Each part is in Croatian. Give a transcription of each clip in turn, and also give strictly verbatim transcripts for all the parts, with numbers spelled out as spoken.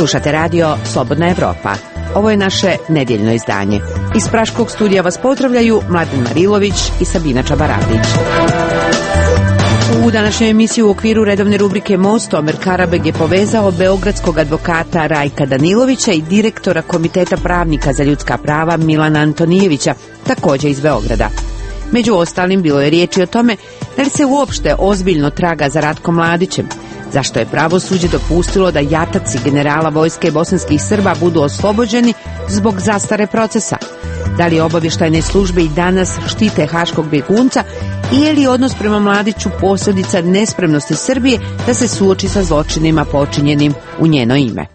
Slušate radio Slobodna Evropa. Ovo je naše nedjeljno izdanje. Iz praškog studija vas pozdravljaju Mladen Marilović i Sabina Čabaradić. U današnjoj emisiji u okviru redovne rubrike Most Omer Karabeg je povezao beogradskog advokata Rajka Danilovića i direktora Komiteta pravnika za ljudska prava Milana Antonijevića, također iz Beograda. Među ostalim bilo je riječi o tome da li se uopšte ozbiljno traga za Ratkom Mladićem, zašto je pravosuđe dopustilo da jataci generala vojske bosanskih Srba budu oslobođeni zbog zastare procesa, da li obavještajne službe i danas štite haškog bjegunca i je li odnos prema Mladiću posljedica nespremnosti Srbije da se suoči sa zločinima počinjenim u njeno ime.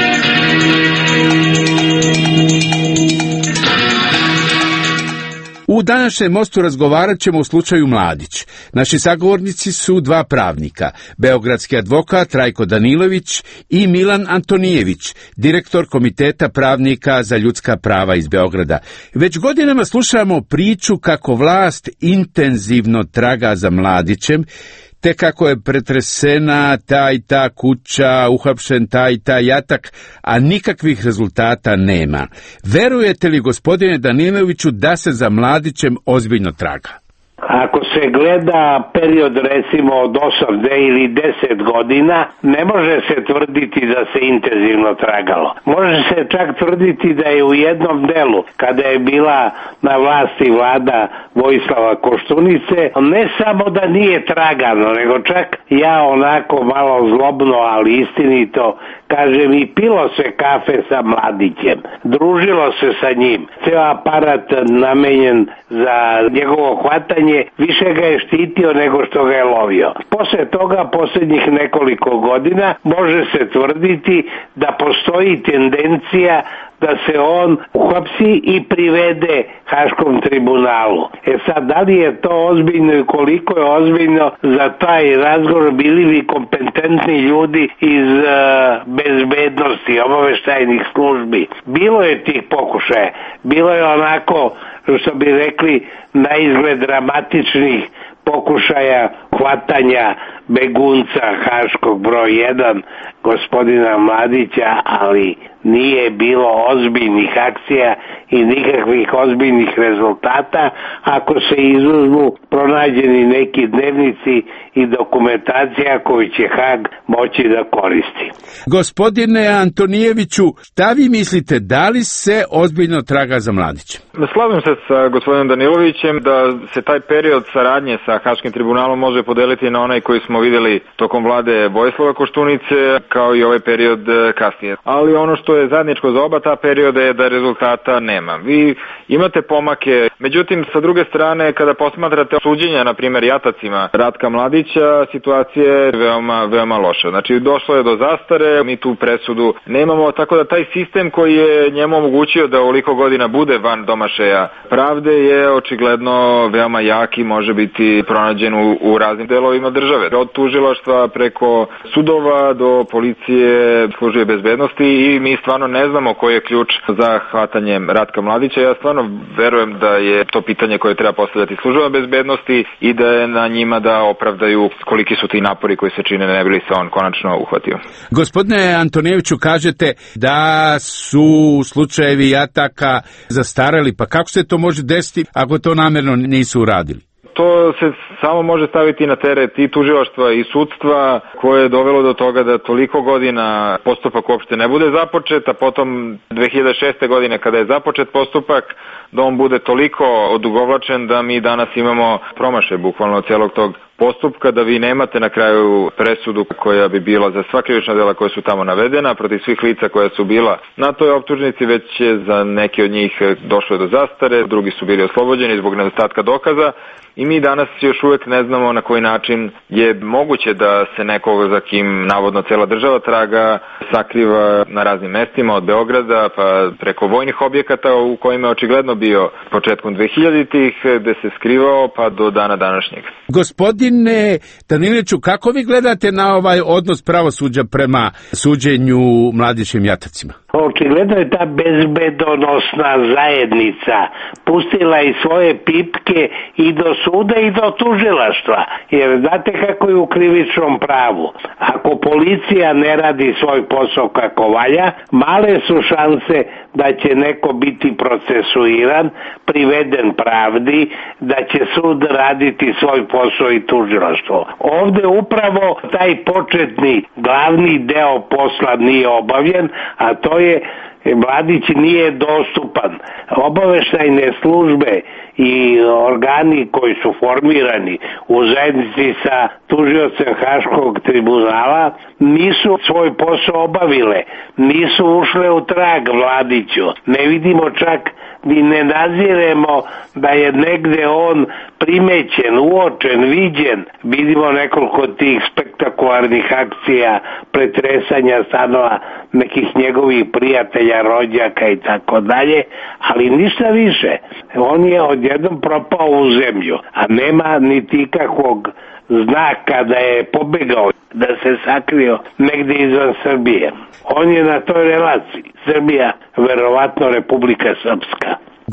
U današnjem mostu razgovarat ćemo o slučaju Mladić. Naši sagovornici su dva pravnika, beogradski advokat Rajko Danilović i Milan Antonijević, direktor Komiteta pravnika za ljudska prava iz Beograda. Već godinama slušamo priču kako vlast intenzivno traga za Mladićem, te kako je pretresena ta i ta kuća, uhapšen taj i taj jatak, a nikakvih rezultata nema. Verujete li, gospodine Daniloviću, da se za Mladićem ozbiljno traga? Ako se gleda period recimo od osam ili deset godina, ne može se tvrditi da se intenzivno tragalo. Može se čak tvrditi da je u jednom delu, kada je bila na vlasti vlada Vojislava Koštunice, ne samo da nije tragano, nego čak ja onako malo zlobno, ali istinito kažem, i pilo se kafe sa Mladićem, družilo se sa njim, ceo aparat namenjen za njegovo hvatanje više ga je štitio nego što ga je lovio. Posle toga, posljednjih nekoliko godina, može se tvrditi da postoji tendencija da se on uhapsi i privede Haškom tribunalu. E sad, da li je to ozbiljno i koliko je ozbiljno za taj razgovor, bili bi kompetentni ljudi iz uh, bezbednosti, obavještajnih službi. Bilo je tih pokušaja, bilo je onako, što bi rekli, na izgled dramatičnih pokušaja hvatanja begunca Haškog broj jedan, gospodina Mladića, ali nije bilo ozbiljnih akcija i nikakvih ozbiljnih rezultata ako se izuzmu pronađeni neki dnevnici i dokumentacija koju će Hag moći da koristi. Gospodine Antonijeviću, šta vi mislite, da li se ozbiljno traga za Mladićem? Slažem se sa gospodinom Danilovićem da se taj period saradnje sa Haškim tribunalom može podeliti na onaj koji smo vidjeli tokom vlade Vojislava Koštunice, kao i ovaj period kasnije. Ali ono što je zajedničko za oba ta perioda je da rezultata nema. Vi imate pomake, međutim, sa druge strane, kada posmatrate suđenja, na primjer, jatacima Ratka Mladića, situacija je veoma, veoma loša. Znači, došlo je do zastare, mi tu presudu nemamo, tako da taj sistem koji je njemu omogućio da ovoliko godina bude van domašaja pravde je očigledno veoma jak i može biti pronađen u, u raznim delovima države. Od tužilaštva preko sudova do policije, službe bezbednosti, i mi stvarno ne znamo koji je ključ za hvatanje Ratka Mladića. Ja stvarno verujem da je to pitanje koje treba postavljati službama bezbednosti i da je na njima da opravdaju koliki su ti napori koji se čine ne bi li se on konačno uhvatio. Gospodine Antonijeviću, kažete da su slučajevi jataka zastareli, pa kako se to može desiti ako to namjerno nisu uradili? To se samo može staviti na teret i tužilaštva i sudstva, koje je dovelo do toga da toliko godina postupak uopšte ne bude započet, a potom dve hiljade šeste. godine kada je započet postupak, da on bude toliko odugovlačen da mi danas imamo promašaj bukvalno cijelog tog postupka, da vi nemate na kraju presudu koja bi bila za sva krivična dela koja su tamo navedena, protiv svih lica koja su bila na toj optužnici, već je za neki od njih došlo do zastare, drugi su bili oslobođeni zbog nedostatka dokaza. I mi danas još uvijek ne znamo na koji način je moguće da se nekoga za kim navodno cijela država traga sakriva na raznim mestima, od Beograda pa preko vojnih objekata u kojima je očigledno bio početkom dvehiljaditih, gde se skrivao pa do dana današnjeg. Gospodin Gospodine Daniloviću, kako vi gledate na ovaj odnos pravosuđa prema suđenju Mladićevim jatacima? Očigledno je ta bezbedonosna zajednica pustila i svoje pipke i do suda i do tužilaštva. Jer znate kako je u krivičnom pravu. Ako policija ne radi svoj posao kako valja, male su šanse da će neko biti procesuiran, priveden pravdi, da će sud raditi svoj posao i tužilaštvo. Ovde upravo taj početni glavni deo posla nije obavljen, a to je Mladić nije dostupan. Obaveštajne službe i organi koji su formirani u zajednici sa tužiocem Haškog tribunala nisu svoj posao obavile, nisu ušle u trag Mladiću. Ne vidimo čak ni ne naziremo da je negde on primećen, uočen, viđen. Vidimo nekoliko tih spektakularnih akcija, pretresanja stanova nekih njegovih prijatelja, rođaka i tako dalje, ali ništa više. On je odjednom propao u zemlju, a nema niti ikakvog znaka da je pobegao, da se sakrio negde izvan Srbije. On je na toj relaciji. Srbija, verovatno Republika Srpska.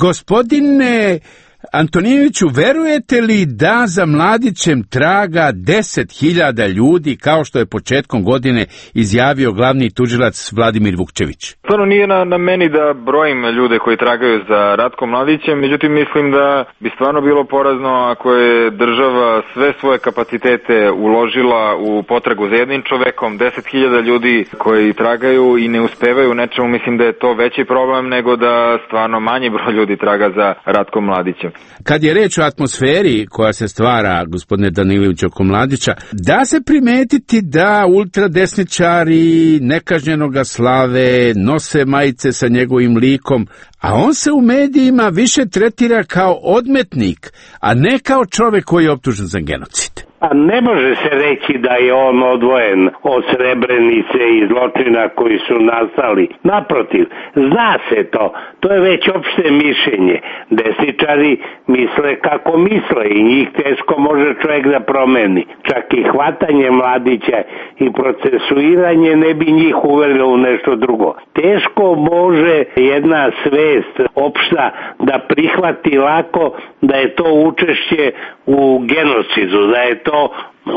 Gospodine Antonijeviću, verujete li da za Mladićem traga deset hiljada ljudi, kao što je početkom godine izjavio glavni tužilac Vladimir Vukčević? Stvarno nije na, na meni da brojim ljude koji tragaju za Ratkom Mladićem, međutim mislim da bi stvarno bilo porazno ako je država sve svoje kapacitete uložila u potragu za jednim čovekom, deset hiljada ljudi koji tragaju i ne uspevaju u nečemu. Mislim da je to veći problem nego da stvarno manji broj ljudi traga za Ratkom Mladićem. Kad je reč o atmosferi koja se stvara, gospodine Daniloviću, oko Mladića, da se primetiti da ultradesničari nekažnjenoga slave, nose majice sa njegovim likom, a on se u medijima više tretira kao odmetnik, a ne kao čovek koji je optužen za genocid. A ne može se reći da je on odvojen od Srebrenice i zločina koji su nastali. Naprotiv, zna se to. To je već opšte mišljenje. Desničari misle kako misle i njih teško može čovjek da promeni. Čak i hvatanje Mladića i procesuiranje ne bi njih uverilo u nešto drugo. Teško može jedna svest opšta da prihvati lako da je to učešće u genocidu, da je to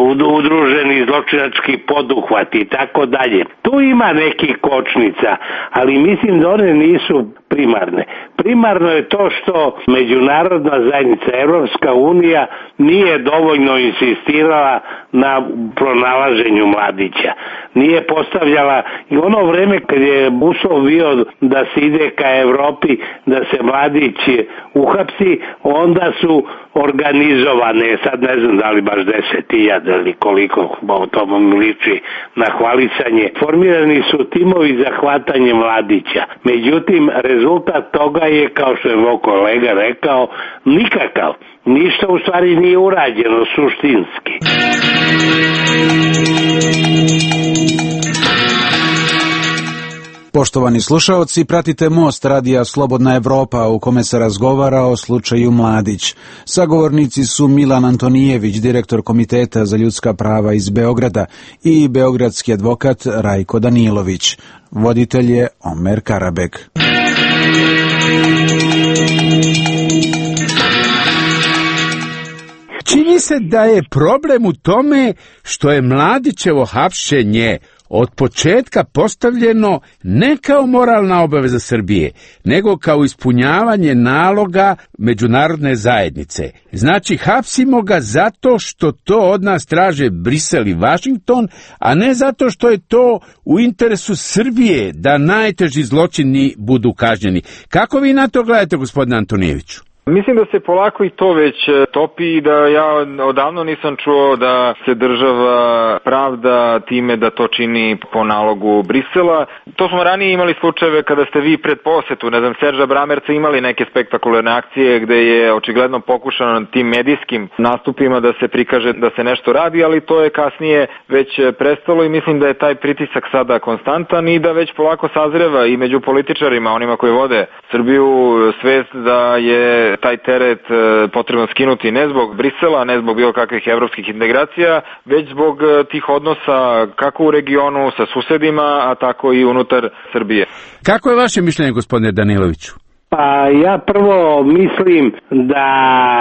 udruženi zločinački poduhvat i tako dalje. Tu ima nekih kočnica, ali mislim da one nisu primarne. Primarno je to što međunarodna zajednica, Evropska unija, nije dovoljno insistirala na pronalaženju Mladića. Nije postavljala i ono vreme kad je uslov bio da se ide ka Evropi, da se Mladić uhapsi, onda su organizovane, sad ne znam da li baš deset hiljada ili koliko, to mi liči na hvalisanje. Formirani su timovi za hvatanje Mladića. Međutim, rezultat toga je, kao što je moj kolega rekao, nikakav. Ništa u stvari nije urađeno suštinski. Poštovani slušaoci, pratite Most radija Slobodna Evropa u kome se razgovara o slučaju Mladić. Sagovornici su Milan Antonijević, direktor Komiteta za ljudska prava iz Beograda, i beogradski advokat Rajko Danilović. Voditelj je Omer Karabek. Čini se da je problem u tome što je Mladićevo hapšenje od početka postavljeno ne kao moralna obaveza Srbije, nego kao ispunjavanje naloga međunarodne zajednice. Znači, hapsimo ga zato što to od nas traže Brisel i Vašington, a ne zato što je to u interesu Srbije da najteži zločini budu kažnjeni. Kako vi na to gledate, gospodine Antonijeviću? Mislim da se polako i to već topi i da ja odavno nisam čuo da se država pravda time da to čini po nalogu Brisela. To smo ranije imali slučajeve kada ste vi pred posetu, ne znam, Serža Bramerca imali neke spektakularne akcije gde je očigledno pokušano na tim medijskim nastupima da se prikaže da se nešto radi, ali to je kasnije već prestalo i mislim da je taj pritisak sada konstantan i da već polako sazreva i među političarima, onima koji vode Srbiju, svest da je taj teret potrebno skinuti ne zbog Brisela, ne zbog bilo kakvih evropskih integracija, već zbog tih odnosa kako u regionu sa susedima, a tako i unutar Srbije. Kako je vaše mišljenje, gospodine Daniloviću? Pa ja prvo mislim da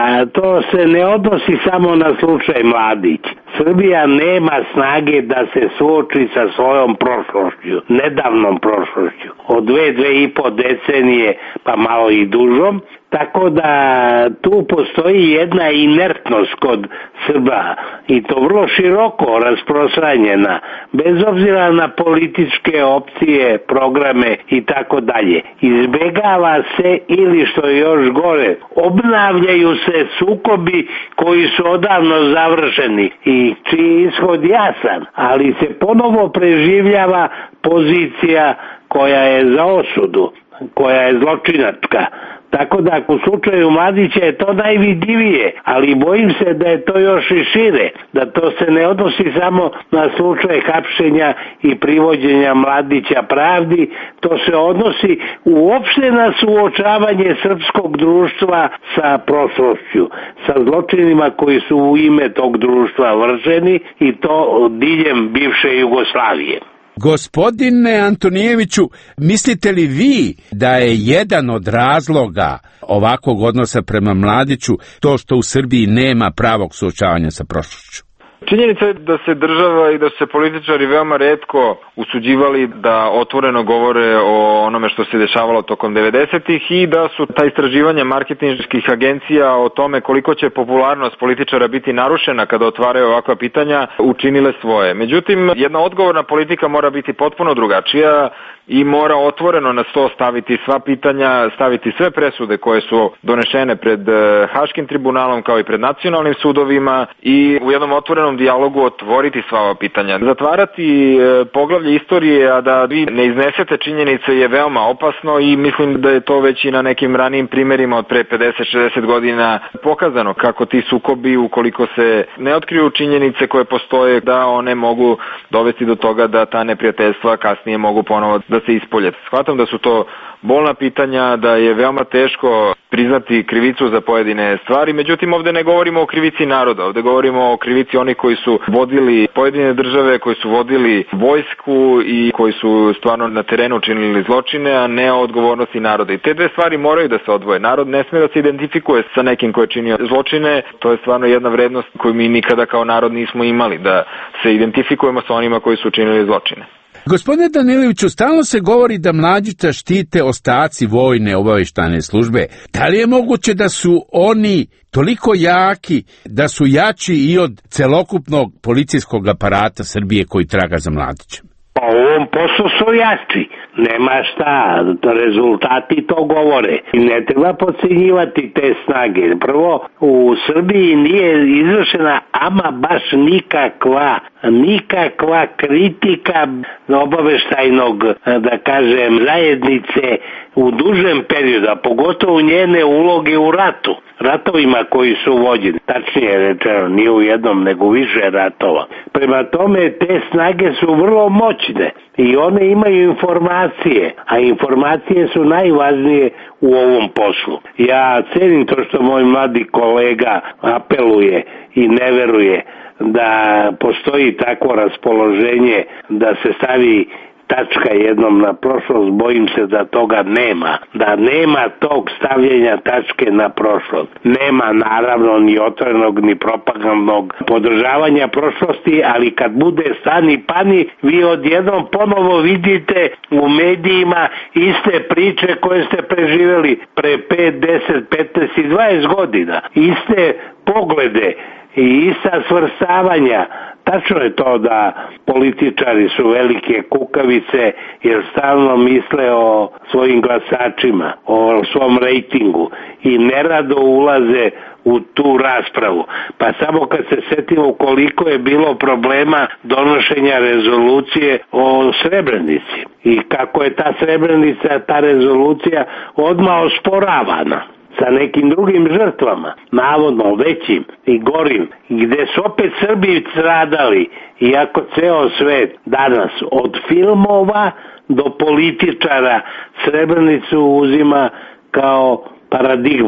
to se ne odnosi samo na slučaj Mladić. Srbija nema snage da se suoči sa svojom prošlošću, nedavnom prošlošću, od dve, dve i po decenije, pa malo i dužom, tako da tu postoji jedna inertnost kod Srba i to vrlo široko rasprostranjena, bez obzira na političke opcije, programe i tako dalje. Izbegava se ili što je još gore, obnavljaju se sukobi koji su odavno završeni i čiji ishod jasan, ali se ponovo preživljava pozicija koja je za osudu, koja je zločinačka. Tako da u slučaju Mladića je to najvidljivije, ali bojim se da je to još i šire, da to se ne odnosi samo na slučaj hapšenja i privođenja Mladića pravdi, to se odnosi uopšte na suočavanje srpskog društva sa prošlošću, sa zločinima koji su u ime tog društva vršeni i to diljem bivše Jugoslavije. Gospodine Antonijeviću, mislite li vi da je jedan od razloga ovakvog odnosa prema Mladiću to što u Srbiji nema pravog suočavanja sa prošlošću? Činjenica je da se država i da se političari veoma retko usuđivali da otvoreno govore o onome što se dešavalo tokom devedesetih i da su ta istraživanja marketinških agencija o tome koliko će popularnost političara biti narušena kada otvaraju ovakva pitanja učinile svoje. Međutim, jedna odgovorna politika mora biti potpuno drugačija i mora otvoreno na sto staviti sva pitanja, staviti sve presude koje su donešene pred Haškim tribunalom kao i pred nacionalnim sudovima i u jednom otvorenom dijalogu otvoriti sva ova pitanja. Zatvarati poglavlje istorije, a da vi ne iznesete činjenice je veoma opasno i mislim da je to već i na nekim ranijim primjerima od pre pedeset šezdeset godina pokazano kako ti sukobi, ukoliko se ne otkriju činjenice koje postoje, da one mogu dovesti do toga da ta neprijateljstva kasnije mogu ponovo da se ispolje. Shvatam da su to bolna pitanja, da je veoma teško priznati krivicu za pojedine stvari, međutim ovde ne govorimo o krivici naroda, ovde govorimo o krivici onih koji su vodili pojedine države, koji su vodili vojsku i koji su stvarno na terenu činili zločine, a ne o odgovornosti naroda. I te dve stvari moraju da se odvoje. Narod ne sme da se identifikuje sa nekim ko je činio zločine, to je stvarno jedna vrednost koju mi nikada kao narod nismo imali, da se identifikujemo sa onima koji su činili zločine. Gospodine Daniloviću, stalno se govori da Mladića štite ostaci vojne obaveštajne službe. Da li je moguće da su oni toliko jaki, da su jači i od celokupnog policijskog aparata Srbije koji traga za Mladićem? Pa u ovom poslu su jači. Nema šta, rezultati to govore. I ne treba podcenjivati te snage. Prvo, u Srbiji nije izvršena ama baš nikakva, nikakva kritika obaveštajnog, da kažem, zajednice u dužem periodu, a pogotovo njene uloge u ratu, ratovima koji su vođeni, tačnije rečeno, nije u jednom nego više ratova. Prema tome, te snage su vrlo moćne i one imaju informacije, a informacije su najvažnije u ovom poslu. Ja cenim to što moj mladi kolega apeluje i ne veruje da postoji takvo raspoloženje da se stavi tačka jednom na prošlost. Bojim se da toga nema, da nema tog stavljanja tačke na prošlost. Nema naravno ni otvorenog ni propagandnog podržavanja prošlosti, ali kad bude stani pani, vi odjednom ponovo vidite u medijima iste priče koje ste preživjeli pre pet, deset, petnaest i dvadeset godina. Iste poglede i ista svrstavanja. Tačno je to da političari su velike kukavice jer stalno misle o svojim glasačima, o svom rejtingu i nerado ulaze u tu raspravu. Pa samo kad se setimo koliko je bilo problema donošenja rezolucije o Srebrenici i kako je ta Srebrenica, ta rezolucija odmah osporavana sa nekim drugim žrtvama, navodno većim i gorim, gde su opet Srbi stradali, iako ceo svet danas od filmova do političara Srebrenicu uzima kao paradigmu,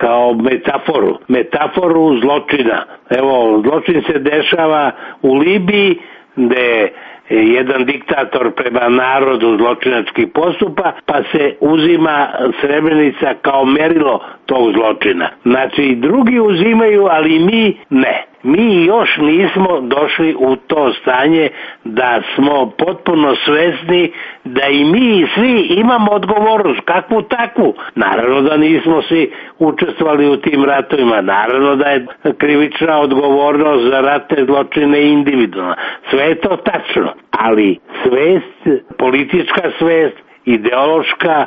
kao metaforu, metaforu zločina. Evo, zločin se dešava u Libiji, gde jedan diktator prema narodu zločinački postupa, pa se uzima Srebrenica kao merilo tog zločina. Znači, drugi uzimaju, ali mi ne. Mi još nismo došli u to stanje da smo potpuno svesni da i mi svi imamo odgovornost, kakvu takvu. Naravno da nismo svi učestvovali u tim ratovima, naravno da je krivična odgovornost za ratne zločine individualna. Sve je to tačno, ali svest, politička svest, ideološka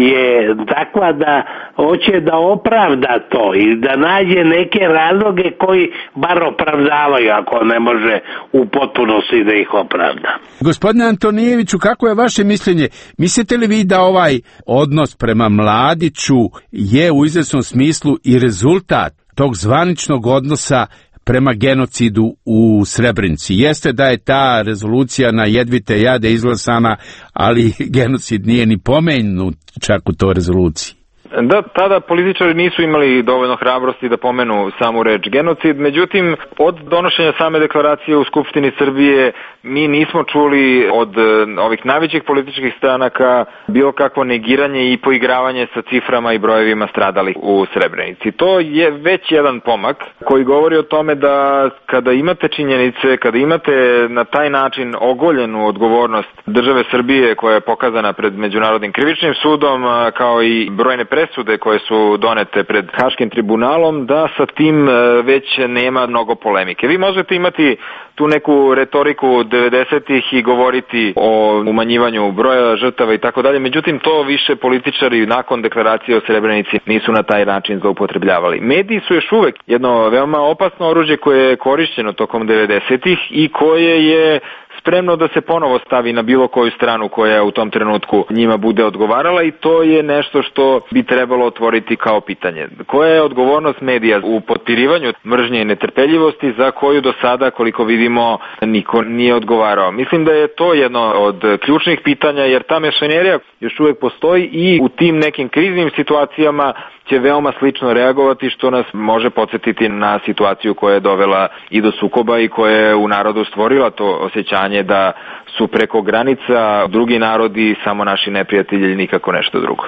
je takva da hoće da opravda to i da nađe neke razloge koji bar opravdavaju, ako ne može u potpunosti da ih opravda. Gospodine Antonijeviću, kako je vaše mišljenje? Mislite li vi da ovaj odnos prema Mladiću je u izvesnom smislu i rezultat tog zvaničnog odnosa prema genocidu u Srebrenici? Jeste da je ta rezolucija na jedvite jade izglasana, ali genocid nije ni pomenut čak u toj rezoluciji. Da, tada političari nisu imali dovoljno hrabrosti da pomenu samu reč genocid, međutim, od donošenja same deklaracije u Skupštini Srbije mi nismo čuli od ovih najvećih političkih stranaka bilo kakvo negiranje i poigravanje sa ciframa i brojevima stradalih u Srebrenici. To je već jedan pomak koji govori o tome da kada imate činjenice, kada imate na taj način ogoljenu odgovornost države Srbije koja je pokazana pred Međunarodnim krivičnim sudom, kao i brojne presude koje su donete pred Haškim tribunalom, da sa tim već nema mnogo polemike. Vi možete imati tu neku retoriku devedesetih i govoriti o umanjivanju broja žrtava i tako dalje, međutim to više političari nakon deklaracije o Srebrenici nisu na taj način zloupotrebljavali. Mediji su još uvek jedno veoma opasno oružje koje je korišćeno tokom devedesetih i koje je spremno da se ponovo stavi na bilo koju stranu koja u tom trenutku njima bude odgovarala i to je nešto što bi trebalo otvoriti kao pitanje. Koja je odgovornost medija u potpirivanju mržnje i netrpeljivosti za koju do sada, koliko vidimo, niko nije odgovarao? Mislim da je to jedno od ključnih pitanja jer ta mašinerija još uvek postoji i u tim nekim kriznim situacijama će veoma slično reagovati, što nas može podsjetiti na situaciju koja je dovela i do sukoba i koja je u narodu stvorila to osjećanje da su preko granica drugi narodi samo naši neprijatelji ili nikako nešto drugo.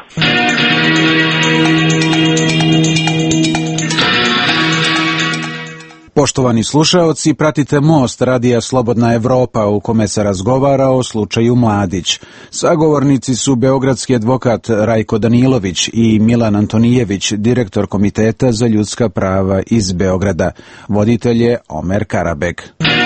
Poštovani slušaoci, pratite Most radija Slobodna Evropa u kome se razgovara o slučaju Mladić. Sagovornici su beogradski advokat Rajko Danilović i Milan Antonijević, direktor Komiteta za ljudska prava iz Beograda. Voditelj je Omer Karabek.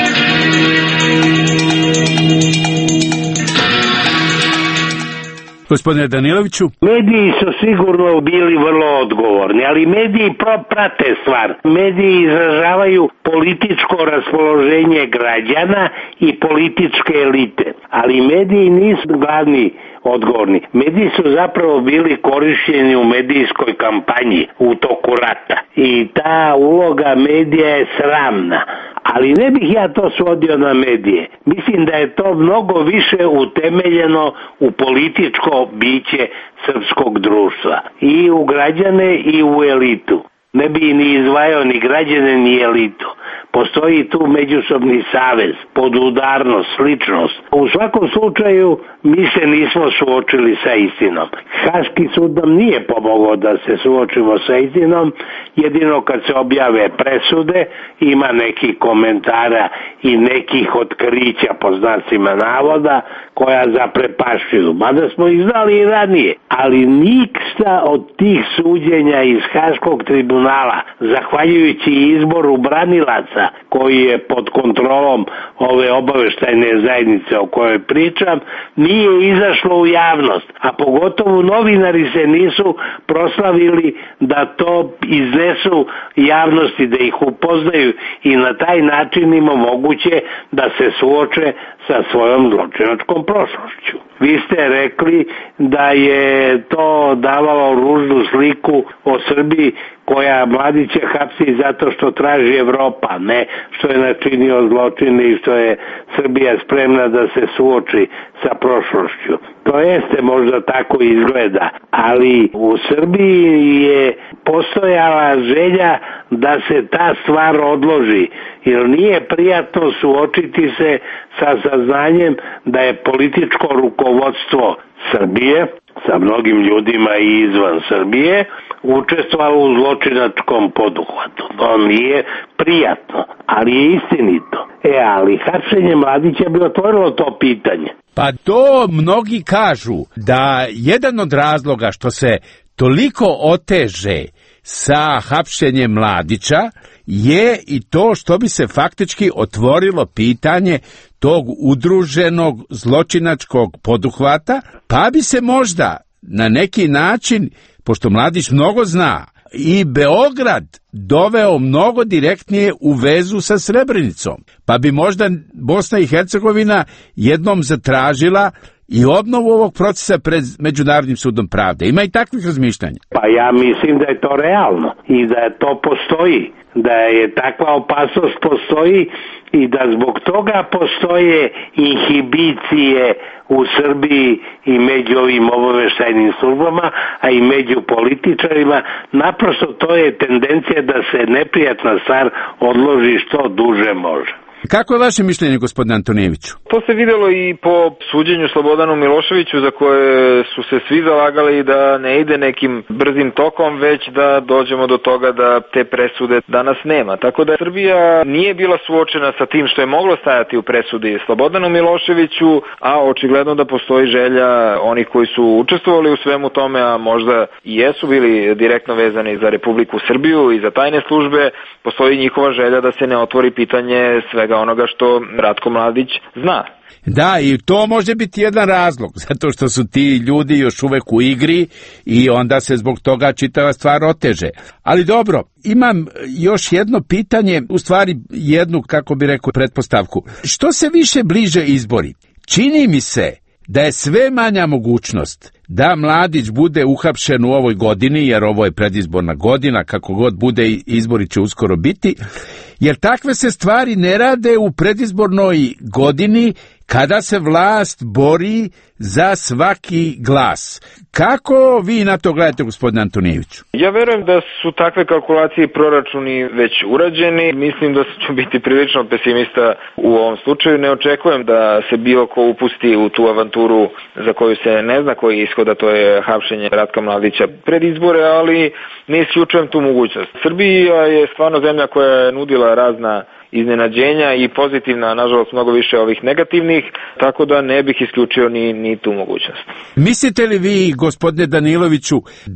Gospodine Daniloviću? Mediji su sigurno bili vrlo odgovorni, ali mediji prate stvar. Mediji izražavaju političko raspoloženje građana i političke elite, ali mediji nisu glavni odgovorni. Mediji su zapravo bili korišćeni u medijskoj kampanji u toku rata i ta uloga medija je sramna. Ali ne bih ja to svodio na medije. Mislim da je to mnogo više utemeljeno u političko biće srpskog društva. I u građane i u elitu. Ne bi ni izdvajao ni građane ni elitu. Postoji tu međusobni savez, podudarnost, sličnost. U svakom slučaju mi se nismo suočili sa istinom. Haški sud nam nije pomogao da se suočimo sa istinom, jedino kad se objave presude ima nekih komentara i nekih otkrića po znacima navoda koja zaprepašćuju. Mada smo ih znali i ranije. Ali ništa od tih suđenja iz Haškog tribunala, zahvaljujući izboru branilaca koji je pod kontrolom ove obaveštajne zajednice o kojoj pričam, nije izašlo u javnost. A pogotovo novinari se nisu proslavili da to iznesu javnosti, da ih upoznaju i na taj način im omoguće da se suoče sa svojom zločinačkom prošlošću. Vi ste rekli da je to davalo ružnu sliku o Srbiji koja Mladića hapsi zato što traži Evropa, ne što je načinio zločine i što je Srbija spremna da se suoči sa prošlošću. To jeste možda tako izgleda, ali u Srbiji je postojala želja da se ta stvar odloži, jer nije prijatno suočiti se sa saznanjem da je političko rukovodstvo Srbije, sa mnogim ljudima i izvan Srbije, učestvovalo u zločinačkom poduhvatu. To nije prijatno, ali je istinito. E, ali hapšenje Mladića bi otvorilo to pitanje. Pa to mnogi kažu da jedan od razloga što se toliko oteže sa hapšenjem Mladića je i to što bi se faktički otvorilo pitanje tog udruženog zločinačkog poduhvata, pa bi se možda na neki način, pošto Mladić mnogo zna, i Beograd doveo mnogo direktnije u vezu sa Srebrenicom, pa bi možda Bosna i Hercegovina jednom zatražila i obnovu ovog procesa pred Međunarodnim sudom pravde. Ima i takvih razmišljanja. Pa ja mislim da je to realno i da to postoji, da je takva opasnost postoji i da zbog toga postoje inhibicije u Srbiji i među ovim obaveštajnim službama, a i među političarima. Naprosto to je tendencija da se neprijatna stvar odloži što duže može. Kako je vaše mišljenje, gospodine Antonijeviću? To se videlo i po suđenju Slobodanu Miloševiću, za koje su se svi zalagali da ne ide nekim brzim tokom, već da dođemo do toga da te presude danas nema. Tako da Srbija nije bila suočena sa tim što je moglo stajati u presudi Slobodanu Miloševiću, a očigledno da postoji želja onih koji su učestvovali u svemu tome, a možda i jesu bili direktno vezani za Republiku Srbiju i za tajne službe, postoji njihova želja da se ne otvori pitanje svega onoga što Ratko Mladić zna. Da, i to može biti jedan razlog, zato što su ti ljudi još uvek u igri i onda se zbog toga čitava stvar oteže. Ali dobro, imam još jedno pitanje, u stvari jednu, kako bi rekao, pretpostavku. Što se više bliže izbori, čini mi se da je sve manja mogućnost da Mladić bude uhapšen u ovoj godini, jer ovo je predizborna godina, kako god bude, izbori će uskoro biti, jer takve se stvari ne rade u predizbornoj godini kada se vlast bori za svaki glas. Kako vi na to gledate, gospodine Antonijeviću? Ja verujem da su takve kalkulacije i proračuni već urađeni. Mislim da ću biti prilično pesimista u ovom slučaju. Ne očekujem da se bilo ko upusti u tu avanturu za koju se ne zna koji je ishod, a to je hapšenje Ratka Mladića pred izbore, ali ne isključujem tu mogućnost. Srbija je stvarno zemlja koja je nudila razna iznenađenja i pozitivna, nažalost mnogo više ovih negativnih, tako da ne bih isključio ni, ni tu mogućnost. Mislite li vi, gospodine Daniloviću,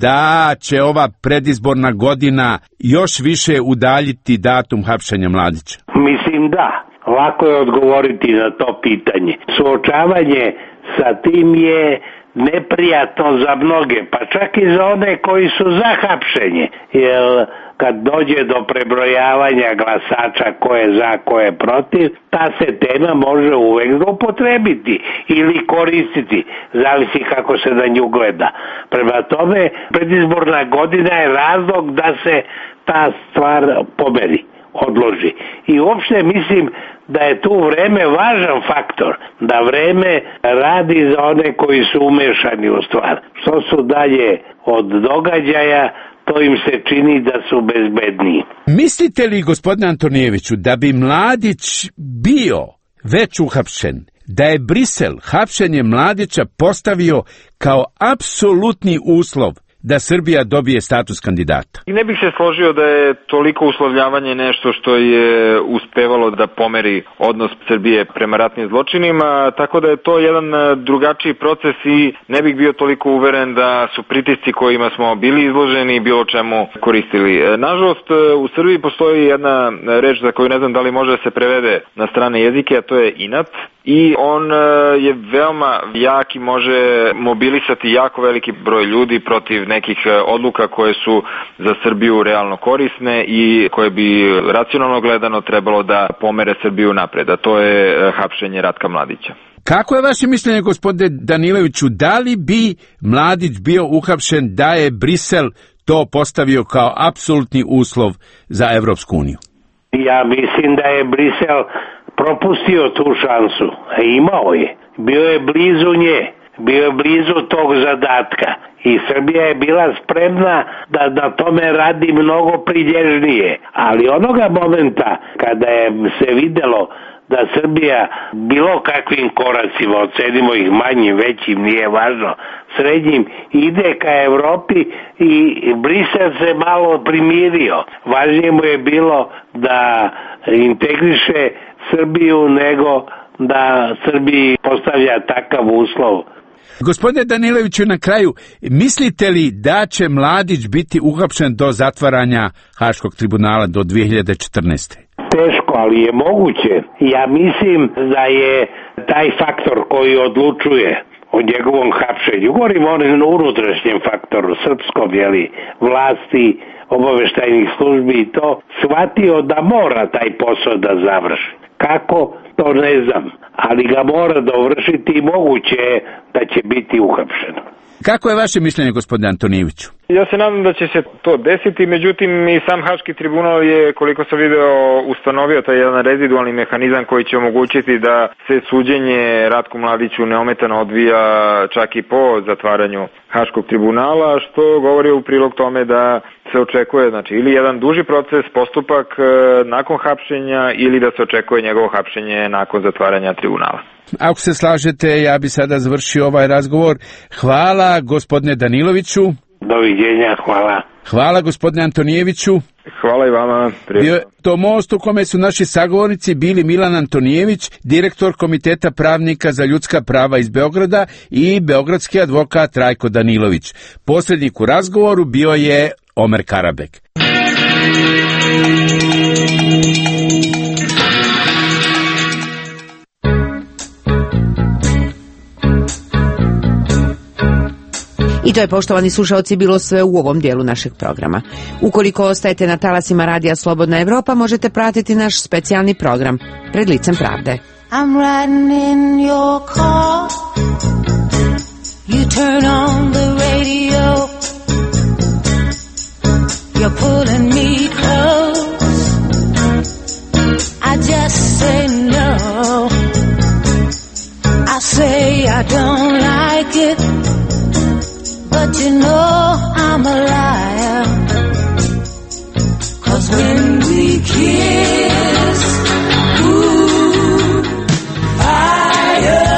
da će ova predizborna godina još više udaljiti datum hapšenja Mladića? Mislim da. Lako je odgovoriti na to pitanje. Suočavanje sa tim je neprijatno za mnoge, pa čak i za one koji su za hapšenje, jer kad dođe do prebrojavanja glasača ko je za, ko je protiv, ta se tema može uvek zloupotrebiti ili koristiti, zavisi kako se na nju gleda. Prema tome, predizborna godina je razlog da se ta stvar pomeri, odloži. I uopšte mislim da je tu vreme važan faktor, da vreme radi za one koji su umešani u stvar. Što su dalje od događaja, to im se čini da su bezbedniji. Mislite li, gospodine Antonijeviću, da bi Mladić bio već uhapšen, da je Brisel hapšenje Mladića postavio kao apsolutni uslov da Srbija dobije status kandidata? I ne bih se složio da je toliko uslovljavanje nešto što je uspevalo da pomeri odnos Srbije prema ratnim zločinima, tako da je to jedan drugačiji proces i ne bih bio toliko uveren da su pritisci kojima smo bili izloženi bilo čemu koristili. Nažalost, u Srbiji postoji jedna reč za koju ne znam da li može da se prevede na strane jezike, a to je inat. i on je veoma jak i može mobilisati jako veliki broj ljudi protiv nekih odluka koje su za Srbiju realno korisne i koje bi racionalno gledano trebalo da pomere Srbiju napred, a to je hapšenje Ratka Mladića. Kako je vaše mišljenje, gospodine Daniloviću, da li bi Mladić bio uhapšen da je Brisel to postavio kao apsolutni uslov za Evropsku uniju? Ja mislim da je Brisel propustio tu šansu, a imao je. Bio je blizu nje, bio je blizu tog zadatka i Srbija je bila spremna da na tome radi mnogo prilježnije. Ali onoga momenta kada je se videlo da Srbija bilo kakvim koracima, ocenimo ih manjim, većim, nije važno, srednjim, ide ka Evropi i Brisel se malo primirio. Važnije mu je bilo da integriše Srbiju nego da Srbiji postavlja takav uslov. Gospodine Daniloviću, na kraju, mislite li da će Mladić biti uhapšen do zatvaranja Haškog tribunala do dvije hiljade četrnaeste. Teško, ali je moguće. Ja mislim da je taj faktor koji odlučuje o njegovom hapšenju, govorim o unutrašnjem faktoru, srpskom, jeli, vlasti, obaveštajnih službi i to, shvatio da mora taj posao da završi. Kako, to ne znam, ali ga mora dovršiti i moguće je da će biti uhapšen. Kako je vaše mišljenje, gospodine Antonijeviću? Ja se nadam da će se to desiti, međutim i sam Haški tribunal je, koliko sam video, ustanovio taj jedan rezidualni mehanizam koji će omogućiti da se suđenje Ratku Mladiću neometano odvija čak i po zatvaranju Haškog tribunala, što govori u prilog tome da se očekuje, znači, ili jedan duži proces, postupak e, nakon hapšenja ili da se očekuje njegovo hapšenje nakon zatvaranja tribunala. Ako se slažete, ja bi sada završio ovaj razgovor. Hvala gospodine Daniloviću. Doviđenja, hvala. Hvala gospodine Antonijeviću. Hvala i vama. Bio to most u kome su naši sagovornici bili Milan Antonijević, direktor Komiteta pravnika za ljudska prava iz Beograda, i beogradski advokat Rajko Danilović. Posrednik u razgovoru bio je Omer Karabek. I to je, poštovani slušalci, bilo sve u ovom dijelu našeg programa. Ukoliko ostajete na talasima Radija Slobodna Evropa, možete pratiti naš specijalni program Pred licem pravde. I'm riding in your car. You turn on the radio. You're pulling me close. I just say no. I say I don't like it. But you know I'm a liar. 'Cause when we kiss, ooh, fire.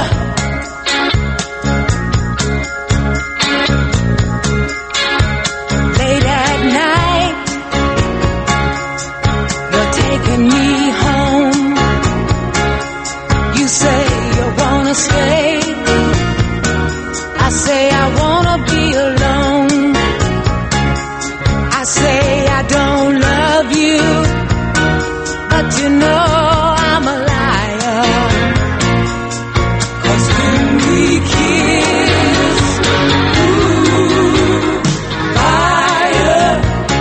Late at night, you're taking me home. You say you wanna stay. I say I wanna be alone. I say I don't love you, but you know I'm a liar. 'Cause when we kiss, ooh, fire.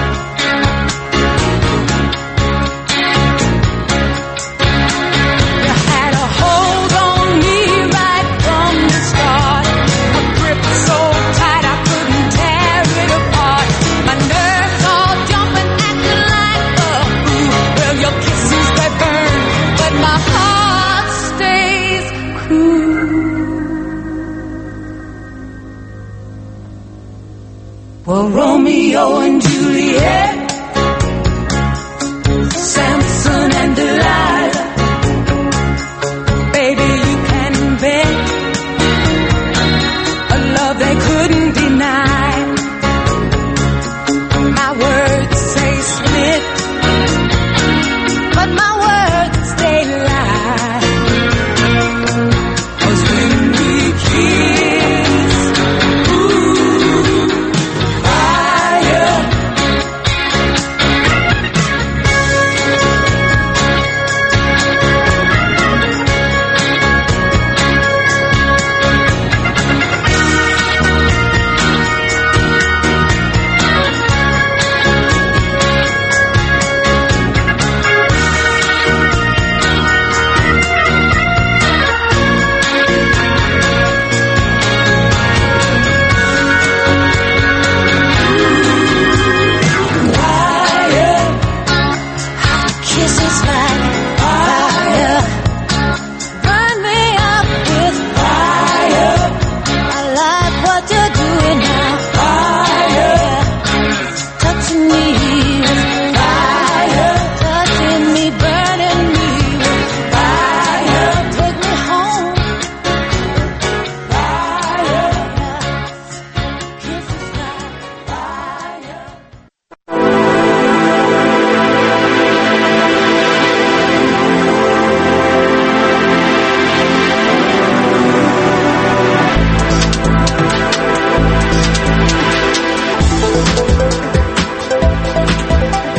You had a hold on me right from the start. A grip so tight I couldn't tear it apart. My nerves all jumping, acting like a fool. Well, your kisses, they burn, but my heart stays cool. Well, Romeo and Juliet, Samson and Delilah, baby, you can bet a love they couldn't deny. My words say split, but my words they lie. 'Cause when we kiss, ooh, fire.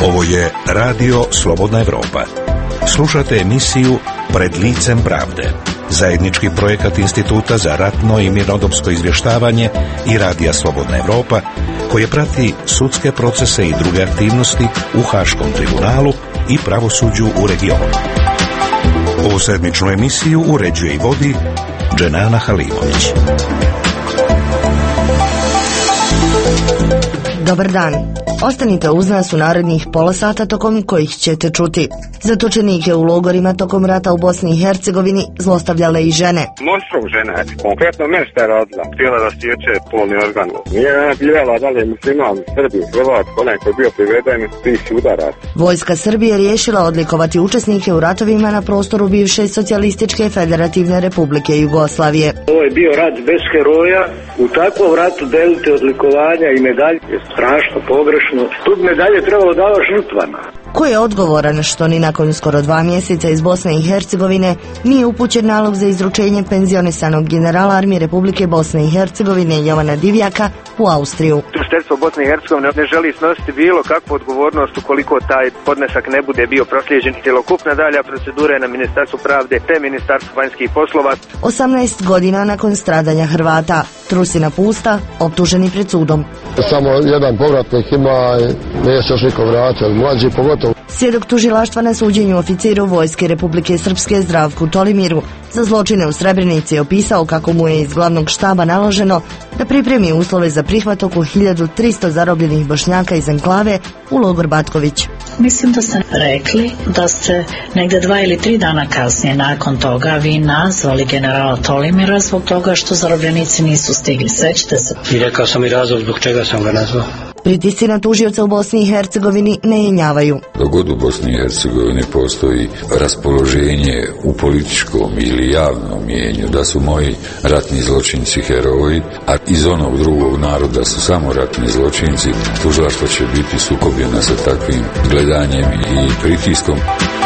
Ovo je Radio Slobodna Evropa. Slušate emisiju Pred licem pravde, zajednički projekat Instituta za ratno i mirnodopsko izvještavanje i Radija Slobodna Evropa, koje prati sudske procese i druge aktivnosti u Haškom tribunalu i pravosuđu u regionu. Ovu sedmičnu emisiju uređuje i vodi Dženana Halimović. Dobar dan. Ostanite uz nas u narednih pola sata tokom kojih ćete čuti. Zatočenike u logorima tokom rata u Bosni i Hercegovini zlostavljale i žene. Mnoštvo žena, konkretno meni šta je radila. Htjela da stječe polni organ. Nije ona birala da li je musliman, Srbi, Hrvat, onaj koji je bio priveden, ti si udarac. Vojska Srbije riješila odlikovati učesnike u ratovima na prostoru bivše Socijalističke Federativne Republike Jugoslavije. Ovo je bio rat bez heroja. U takvom ratu delite odlikovanja i medalje je strašno pogrešno. Tu medalje trebalo dava žrtvama. Ko je odgovoran što ni nakon skoro dva mjeseca iz Bosne i Hercegovine nije upućen nalog za izručenje penzionisanog generala armije Republike Bosne i Hercegovine Jovana Divjaka u Austriju? Tužiteljstvo Bosne i Hercegovine ne želi snositi bilo kakvu odgovornost ukoliko taj podnesak ne bude bio proslijeđen. Cjelokupna dalja procedura je na Ministarstvu pravde te Ministarstvu vanjskih poslova. osamnaest godina nakon stradanja Hrvata, trusina pusta, optuženi pred sudom. Samo jedan povratnik ima i nije se još niko vratio, mlađi pogotovo. Svjedok tužilaštva na suđenju oficiru Vojske Republike Srpske Zdravku Tolimiru za zločine u Srebrenici je opisao kako mu je iz glavnog štaba naloženo da pripremi uslove za prihvat oko hiljadu tristo zarobljenih Bošnjaka iz enklave u logor Batković. Mislim da ste rekli da ste negdje dva ili tri dana kasnije nakon toga vi nazvali generala Tolimira zbog toga što zarobljenici nisu stigli. Sećate se? I rekao sam i razlog zbog čega sam ga nazvao. Pritisci na tužioca u Bosni i Hercegovini ne jenjavaju. Dok god u Bosni i Hercegovini postoji raspoloženje u političkom ili javnom mijenju da su moji ratni zločinci heroji, a iz onog drugog naroda su samo ratni zločinci, tužilaštvo će biti sukobljeno sa takvim gledanjem i pritiskom.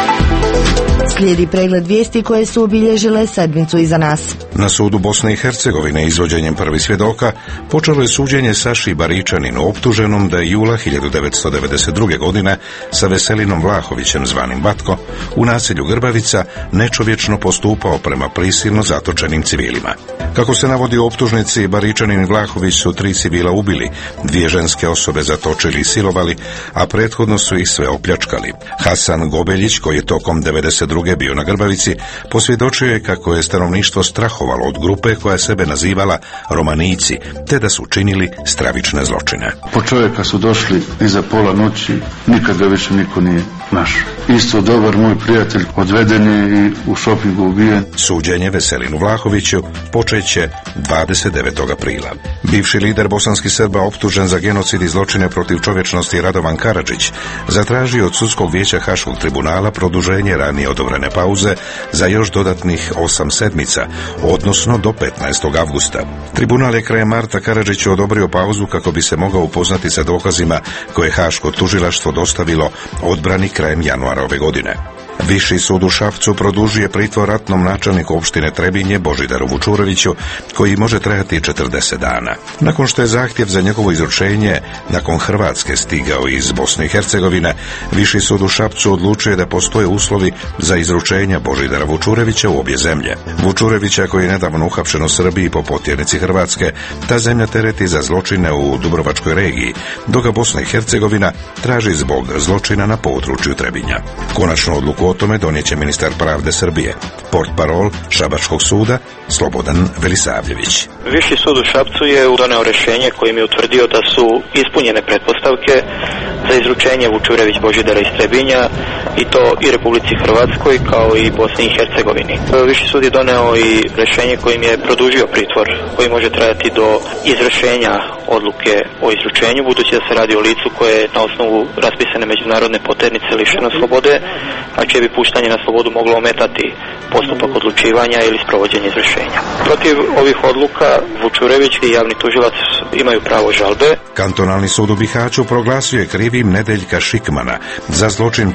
Slijedi pregled vijesti koje su obilježile sedmicu iza nas. Na sudu Bosne i Hercegovine izvođenjem prvih svjedoka počelo je suđenje Saši Baričaninu, optuženom da je jula hiljadu devetsto devedeset druge. godine sa Veselinom Vlahovićem zvanim Batko u naselju Grbavica nečovječno postupao prema prisilno zatočenim civilima. Kako se navodi u optužnici, Baričanin i Vlahović su tri civila ubili, dvije ženske osobe zatočili i silovali, a prethodno su ih sve opljačkali. Hasan Gobeljić, koji je tokom devedeset druge. bio na Grbavici, posvjedočio je kako je stanovništvo strahovalo od grupe koja sebe nazivala Romanici, te da su činili stravične zločine. Po čovjeka su došli iza pola noći, nikad ga više niko nije našao. Isto dobar moj prijatelj odveden je i u šopingu ubijen. Suđenje Veselinu Vlahoviću počeće dvadeset devetog aprila. Bivši lider bosanskih Srba optužen za genocid i zločine protiv čovječnosti Radovan Karadžić zatražio od sudskog vijeća Haškog tribunala produženje ranije odobrene pauze za još dodatnih osam sedmica, odnosno do petnaestog avgusta. Tribunal je krajem marta Karadžiću odobrio pauzu kako bi se mogao upoznati sa dokazima koje je Haško tužilaštvo dostavilo odbrani krajem januara ove godine. Viši sud u Šapcu produžuje pritvor ratnom načelniku opštine Trebinje Božidaru Vučuroviću, koji može trajati četrdeset dana. Nakon što je zahtjev za njegovo izručenje nakon Hrvatske stigao iz Bosne i Hercegovine, Viši sud u Šapcu odlučuje da postoje uslovi za izručenje Božidara Vučurovića u obje zemlje. Vučurovića, koji je nedavno uhapšen u Srbiji po potjernici Hrvatske, ta zemlja tereti za zločine u Dubrovačkoj regiji, dok ga Bosna i Hercegovina traži zbog zločina na području Trebinja. Konačnu odluku o tome donijeće ministar pravde Srbije. Portparol Šabačkog suda Slobodan Velisavljević. Viši sud u Šapcu je doneo rješenje kojim je utvrdio da su ispunjene pretpostavke za izručenje Vučurević Božidara iz Trebinja, i to i Republici Hrvatskoj kao i Bosni i Hercegovini. Viši sud je doneo i rješenje kojim je produžio pritvor koji može trajati do izvršenja odluke o izručenju, budući da se radi o licu koje je na osnovu raspisane međunarodne poternice lišeno slobode, a čije bi puštanje na slobodu moglo ometati postupak odlučivanja ili sprovođenje izvršenja. Protiv ovih odluka Vučurević i javni tužilac imaju pravo žalbe. Kantonalni sud u Bihaću proglasio je krivim Nedeljka Šikmana za zločin počinjen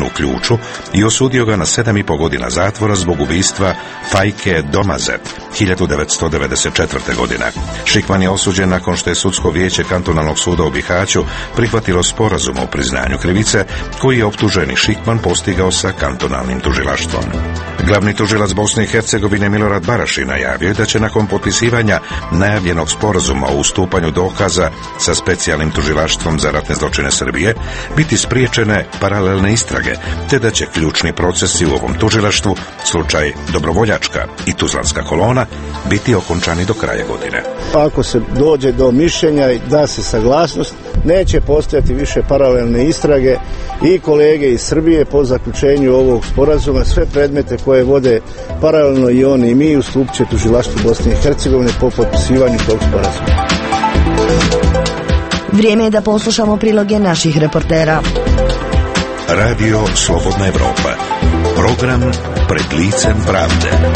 u Ključu i osudio ga na sedam i po godina zatvora zbog ubistva Fajke Domazet hiljadu devetsto devedeset četvrte. godine. Šikman je osuđen nakon što je sudsko vijeće kantonalnog suda u Bihaću prihvatilo sporazum o priznanju krivice koji je optuženi Šikman postigao sa kantonalnim tužilaštvom. Glavni tužilac Bosne i Hercegovine Milorad Baraši najavio je da će nakon potpisivanja najavljenog sporazuma o ustupanju dokaza sa specijalnim tužilaštvom za ratne zločine Srbije biti spriječene paralelne istrage, te da će ključni procesi u ovom tužilaštvu, slučaj Dobrovoljačka i Tuzlanska kolona, biti okončani do kraja godine. Ako se dođe do mišljenja i da se saglasnost, neće postojati više paralelne istrage i kolege iz Srbije po zaključenju ovog sporazuma sve predmete koje vode paralelno i oni i mi ustupit će tužilaštvu Bosne i Hercegovine po potpisivanju tog sporazuma. Vrijeme je da poslušamo priloge naših reportera. Radio Slobodna Evropa. Program Pred licem pravde.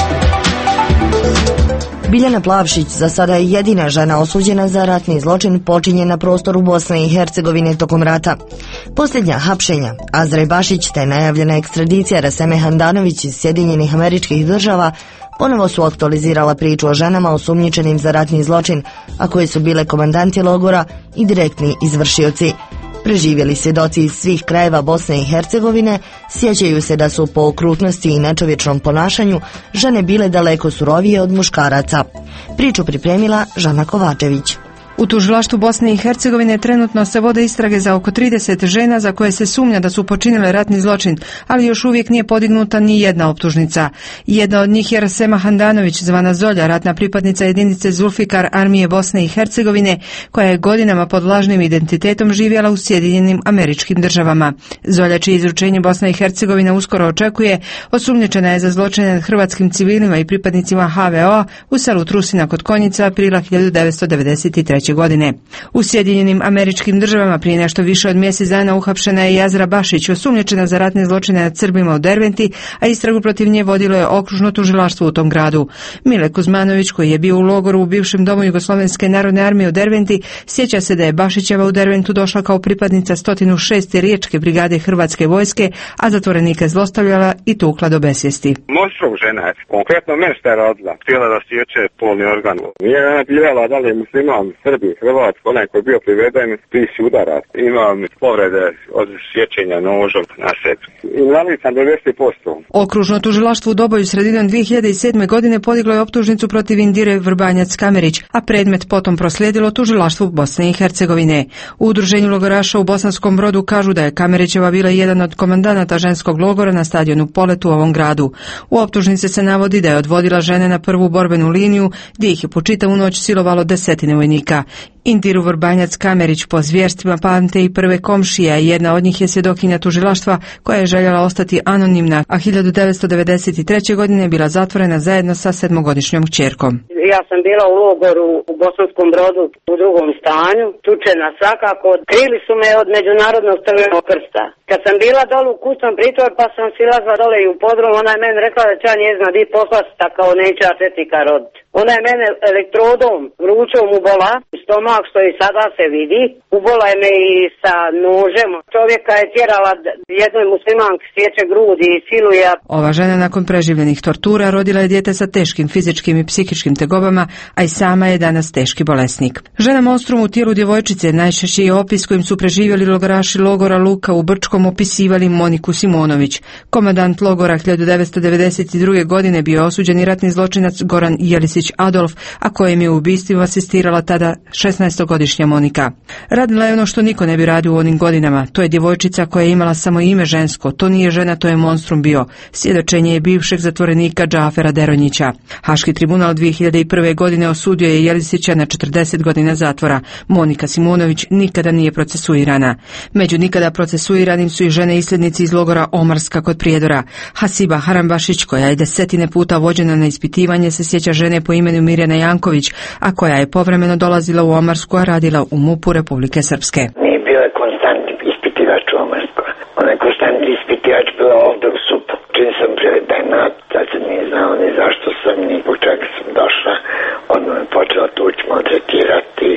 Biljana Plavšić za sada je jedina žena osuđena za ratni zločin počinjen na prostoru Bosne i Hercegovine tokom rata. Posljednja hapšenja, Azra Bašić te najavljena ekstradicija Raseme Handanović iz Sjedinjenih Američkih Država ponovo su aktualizirala priču o ženama osumnjičenim za ratni zločin, a koje su bile komandanti logora i direktni izvršioci. Preživjeli svjedoci iz svih krajeva Bosne i Hercegovine sjećaju se da su po okrutnosti i nečovječnom ponašanju žene bile daleko surovije od muškaraca. Priču pripremila Žana Kovačević. U tužilaštvu Bosne i Hercegovine trenutno se vode istrage za oko trideset žena za koje se sumnja da su počinile ratni zločin, ali još uvijek nije podignuta ni jedna optužnica. Jedna od njih je Rasema Handanović, zvana Zolja, ratna pripadnica jedinice Zulfikar armije Bosne i Hercegovine, koja je godinama pod lažnim identitetom živjela u Sjedinjenim Američkim Državama. Zolja, čije izručenje Bosna i Hercegovina uskoro očekuje, osumnjičena je za zločine nad hrvatskim civilima i pripadnicima ha ve o u selu Trusina kod Konjica aprila hiljadu devetsto devedeset treće. godine. U Sjedinjenim Američkim Državama prije nešto više od mjesec dana uhapšena je i Azra Bašić, osumnjičena za ratne zločine nad Srbima u Derventi, a istragu protiv nje vodilo je okružno tužilaštvo u tom gradu. Mile Kuzmanović, koji je bio u logoru u bivšem domu Jugoslovenske narodne armije u Derventi, sjeća se da je Bašićeva u Derventu došla kao pripadnica sto šeste riječke brigade Hrvatske vojske, a zatvorenike zlostavljala i tukla do besvijesti. Monstrum žena je, konkretno meni šta je radila, htjela da sječe polni organ. Nije ona birala da li je musliman, Srbi, Hrvat, onaj koji je bio priveden, prisi udara. Imam povrede od sjećenja nožom na sebi. Invalid sam devedeset posto. Okružno tužilaštvo u Doboju sredinom dvije hiljade sedme. godine podiglo je optužnicu protiv Indire Vrbanjac-Kamerić, a predmet potom proslijedilo tužilaštvu Bosne i Hercegovine. U udruženju logoraša u Bosanskom Brodu kažu da je Kamerićeva bila jedan od komandanata ženskog logora na stadionu Polet u ovom gradu. U optužnici se navodi da je odvodila žene na prvu borbenu liniju, gdje ih je po čitavu noć silovalo desetine vojnika. Indiru Vrbanjac-Kamerić po zvjerstvima pamte i prve komšije, a jedna od njih je svjedokinja tužilaštva koja je željela ostati anonimna, a hiljadu devetsto devedeset treće. godine je bila zatvorena zajedno sa sedmogodišnjom kćerkom. Ja sam bila u logoru u Bosanskom Brodu u drugom stanju, tučena svakako. Krili su me od Međunarodnog Crvenog krsta. Kad sam bila dolu u kućnom pritvor, pa sam silazla dole i u podrum, ona je meni rekla da će ja njezna di poslasta kao neće četika roditi. Ona je mene elektrodom, vrućom ubola, stomak što i sada se vidi, ubola je me i sa nožem. Čovjeka je tjerala jednoj muslimanki sjeće grudi i siluje. Ova žena nakon preživljenih tortura rodila je dijete sa teškim fizičkim i psihičkim tegobama, a i sama je danas teški bolesnik. Žena monstrum u tijelu djevojčice najčešći je opis kojim su preživjeli logoraši logora Luka u Brčkom opisivali Moniku Simonović. Komandant logora hiljadu devetsto devedeset druge. godine bio osuđeni ratni zločinac Goran Jelisić Adolf, a kojem je u ubistvima asistirala tada šesnaestogodišnja Monika. Radila je ono što niko ne bi radio u onim godinama. To je djevojčica koja je imala samo ime žensko. To nije žena, to je monstrum bio. Svjedočenje je bivšeg zatvorenika Džafera Deronjića. Haški tribunal dvije hiljade prve. godine osudio je Jelisića na četrdeset godina zatvora. Monika Simonović nikada nije procesuirana. Među nikada procesuiranim su i žene isljednici iz logora Omarska kod Prijedora. Hasiba Harambašić, koja je desetine puta vođena na ispitivanje, se sjeća žene po imenu Mirjana Janković, a koja je povremeno dolazila u Omarsku, a radila u MUP-u Republike Srpske. Nije bio je konstantni ispitivač u Omarsku. On je konstantni ispitivač bio ovdje u Supu. Čim sam privedena, tad se nije znao ni zašto sam, ni po čega sam došla. Odmah je počela tući, maltretirati,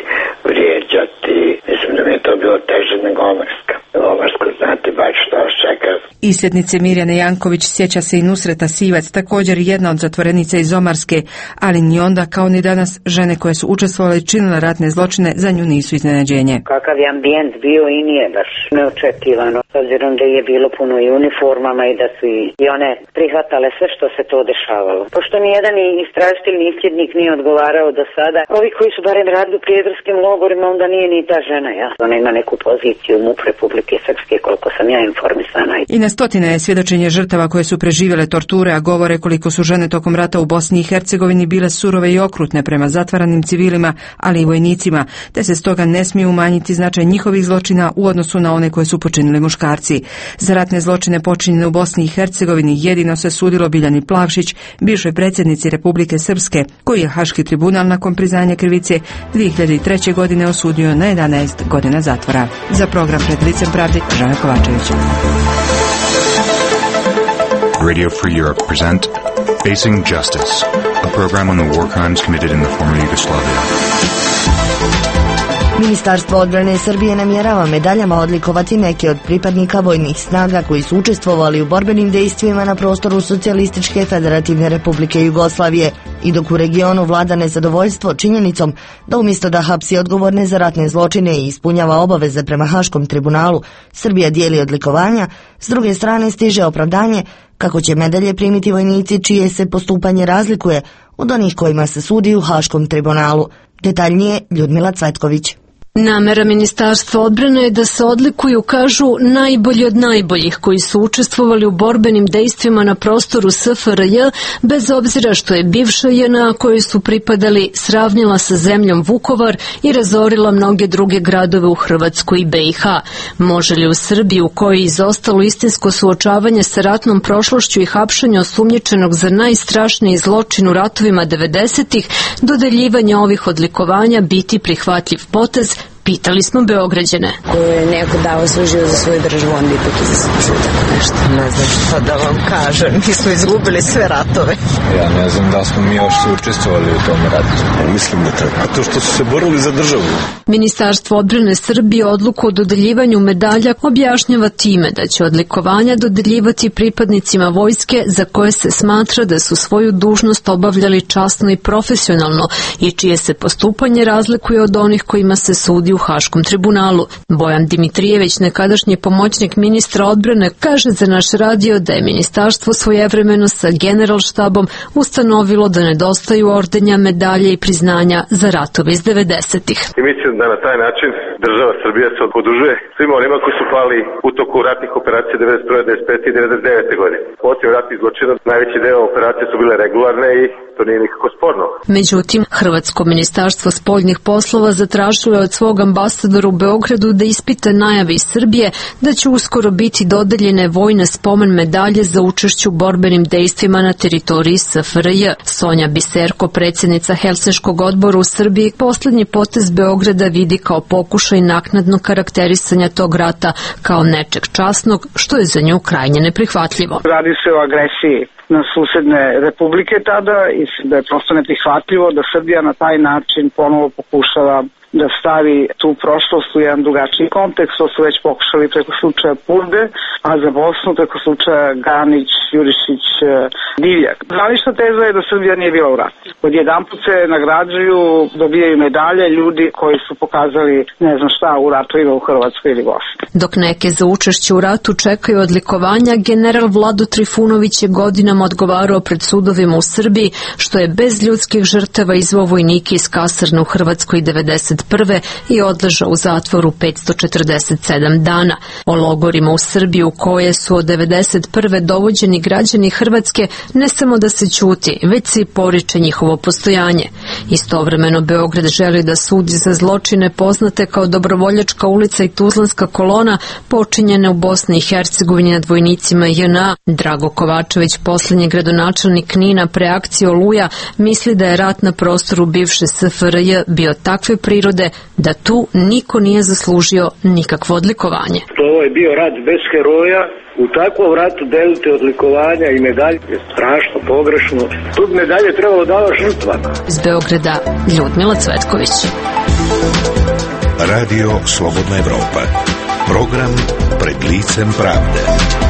vrijeđati. Mislim da mi je to bilo teže nego Omarska. U Omarsku znate baš što vas čeka. Isljednice Mirjane Janković sjeća se i Nusreta Sivac, također jedna od zatvorenica iz Omarske, ali ni onda kao ni danas žene koje su učestvovale i činile ratne zločine za nju nisu iznenađenje. Kakav je ambijent bio i nije baš neočekivano, s obzirom da je bilo puno i uniformama i da su i, i one prihvatale sve što se to dešavalo. Pošto nijedan istražitelj ni isljednik nije odgovarao do sada, ovi koji su barem radili u prijateljskim logorima, onda nije ni ta žena, ja. Ona ima neku poziciju u MUP Republike Srpske, koliko sam ja informisana. I na stotine je svjedočenje žrtava koje su preživjele torture, a govore koliko su žene tokom rata u Bosni i Hercegovini bile surove i okrutne prema zatvaranim civilima, ali i vojnicima, te se stoga ne smije umanjiti značaj njihovih zločina u odnosu na one koje su počinili muškarci. Za ratne zločine počinjene u Bosni i Hercegovini jedino se sudilo Biljani Plavšić, bivšoj predsjednici Republike Srpske, koji je Haški tribunal nakon priznanja krivice dvije hiljade treće. godine osudio na jedanaest godina zatvora. Za program Pred licem pravde, Žana Kovačević. Radio Free Europe present Facing Justice, a program on the war crimes committed in the former Yugoslavia. Ministarstvo odbrane Srbije namjerava medaljama odlikovati neke od pripadnika vojnih snaga koji su učestvovali u borbenim dejstvima na prostoru Socijalističke Federativne Republike Jugoslavije, i dok u regionu vlada nezadovoljstvo činjenicom da umjesto da hapsi odgovorne za ratne zločine i ispunjava obaveze prema Haškom tribunalu, Srbija dijeli odlikovanja, s druge strane stiže opravdanje kako će medalje primiti vojnici čije se postupanje razlikuje od onih kojima se sudi u Haškom tribunalu. Detaljnije Ljudmila Cvetković. Namera Ministarstva odbrane je da se odlikuju, kažu, najbolji od najboljih koji su učestvovali u borbenim dejstvima na prostoru S F R J, bez obzira što je bivša J N A kojoj su pripadali sravnila sa zemljom Vukovar i razorila mnoge druge gradove u Hrvatskoj i B i H. Može li u Srbiji, u kojoj je izostalo istinsko suočavanje sa ratnom prošlošću i hapšenje osumnjičenog za najstrašniji zločin u ratovima devedesetih, dodeljivanje ovih odlikovanja biti prihvatljiv potez, pitali smo Beograđane. Ko je neko dao svoj život za svoju državu, on bi ipak i zaslužio tako nešto. Ne znam šta da vam kažem, mi smo izgubili sve ratove. Ja ne znam da smo mi još učestvovali u tom ratu. Mislim da treba, to što su se borili za državu. Ministarstvo odbrane Srbije odluku o dodeljivanju medalja objašnjava time da će odlikovanja dodeljivati pripadnicima vojske za koje se smatra da su svoju dužnost obavljali časno i profesionalno i čije se postupanje razlikuje od onih kojima se sudi u Haškom tribunalu. Bojan Dimitrijević, nekadašnji pomoćnik ministra odbrane, kaže za naš radio da je ministarstvo svojevremeno sa generalštabom ustanovilo da nedostaju ordenja, medalje i priznanja za ratove iz devedesetih. I mislim da na taj način država Srbija se odužuje svima onima koji su pali u toku ratnih operacija devedeset prve, devedeset pete i devedeset devete godine. Osim ratnih zločina, najveći deo operacije su bile regularne i to nije nikako sporno. Međutim, Hrvatsko ministarstvo spoljnih poslova zatražilo je od svog ambasadora u Beogradu da ispita najave iz Srbije da će uskoro biti dodeljene vojne spomen medalje za učešću u borbenim dejstvima na teritoriji S F R J. Sonja Biserko, predsjednica Helsinškog odbora u Srbiji, posljednji potez Beograda vidi kao pokušaj naknadnog karakterisanja tog rata kao nečeg časnog, što je za nju krajnje neprihvatljivo. Radi se o agresiji na susedne republike tada i da je prosto neprihvatljivo da Srbija na taj način ponovo pokušava da stavi tu prošlost u jedan drugačiji kontekst. To su već pokušali preko slučaja Purde, a za Bosnu preko slučaja Ganić, Jurišić, Divjak. Zvanična teza je da Srbija nije bila u ratu. Odjedanput se nagrađuju, dobijaju medalje ljudi koji su pokazali ne znam šta u ratovima u Hrvatskoj ili Bosni. Dok neke za učešće u ratu čekaju odlikovanja, general Vlado Trifunović je godinama odgovarao pred sudovima u Srbiji, što je bez ljudskih žrtava izvao vojnike iz kasarne u Hrvatskoj devedeset prve i odležao u zatvoru petsto četrdeset sedam dana. O logorima u Srbiji u koje su od devedeset prve dovođeni građani Hrvatske ne samo da se ćuti, već se i poriče njihovo postojanje. Istovremeno Beograd želi da sudi za zločine poznate kao Dobrovoljačka ulica i Tuzlanska kolona počinjene u Bosni i Hercegovini nad vojnicima J N A. Drago Kovačević, posljednji gradonačelnik Knina pre akcije Oluja, misli da je rat na prostoru bivše S F R J bio takve prirode da tu niko nije zaslužio nikakvo odlikovanje. Ovo je bio rat bez heroja. U takvom ratu delite odlikovanja i medalje je strašno pogrešno. Tu medalje trebalo dava žrtvama. Iz Beograda, Ljudmila Cvetković. Radio Slobodna Evropa. Program Pred licem pravde.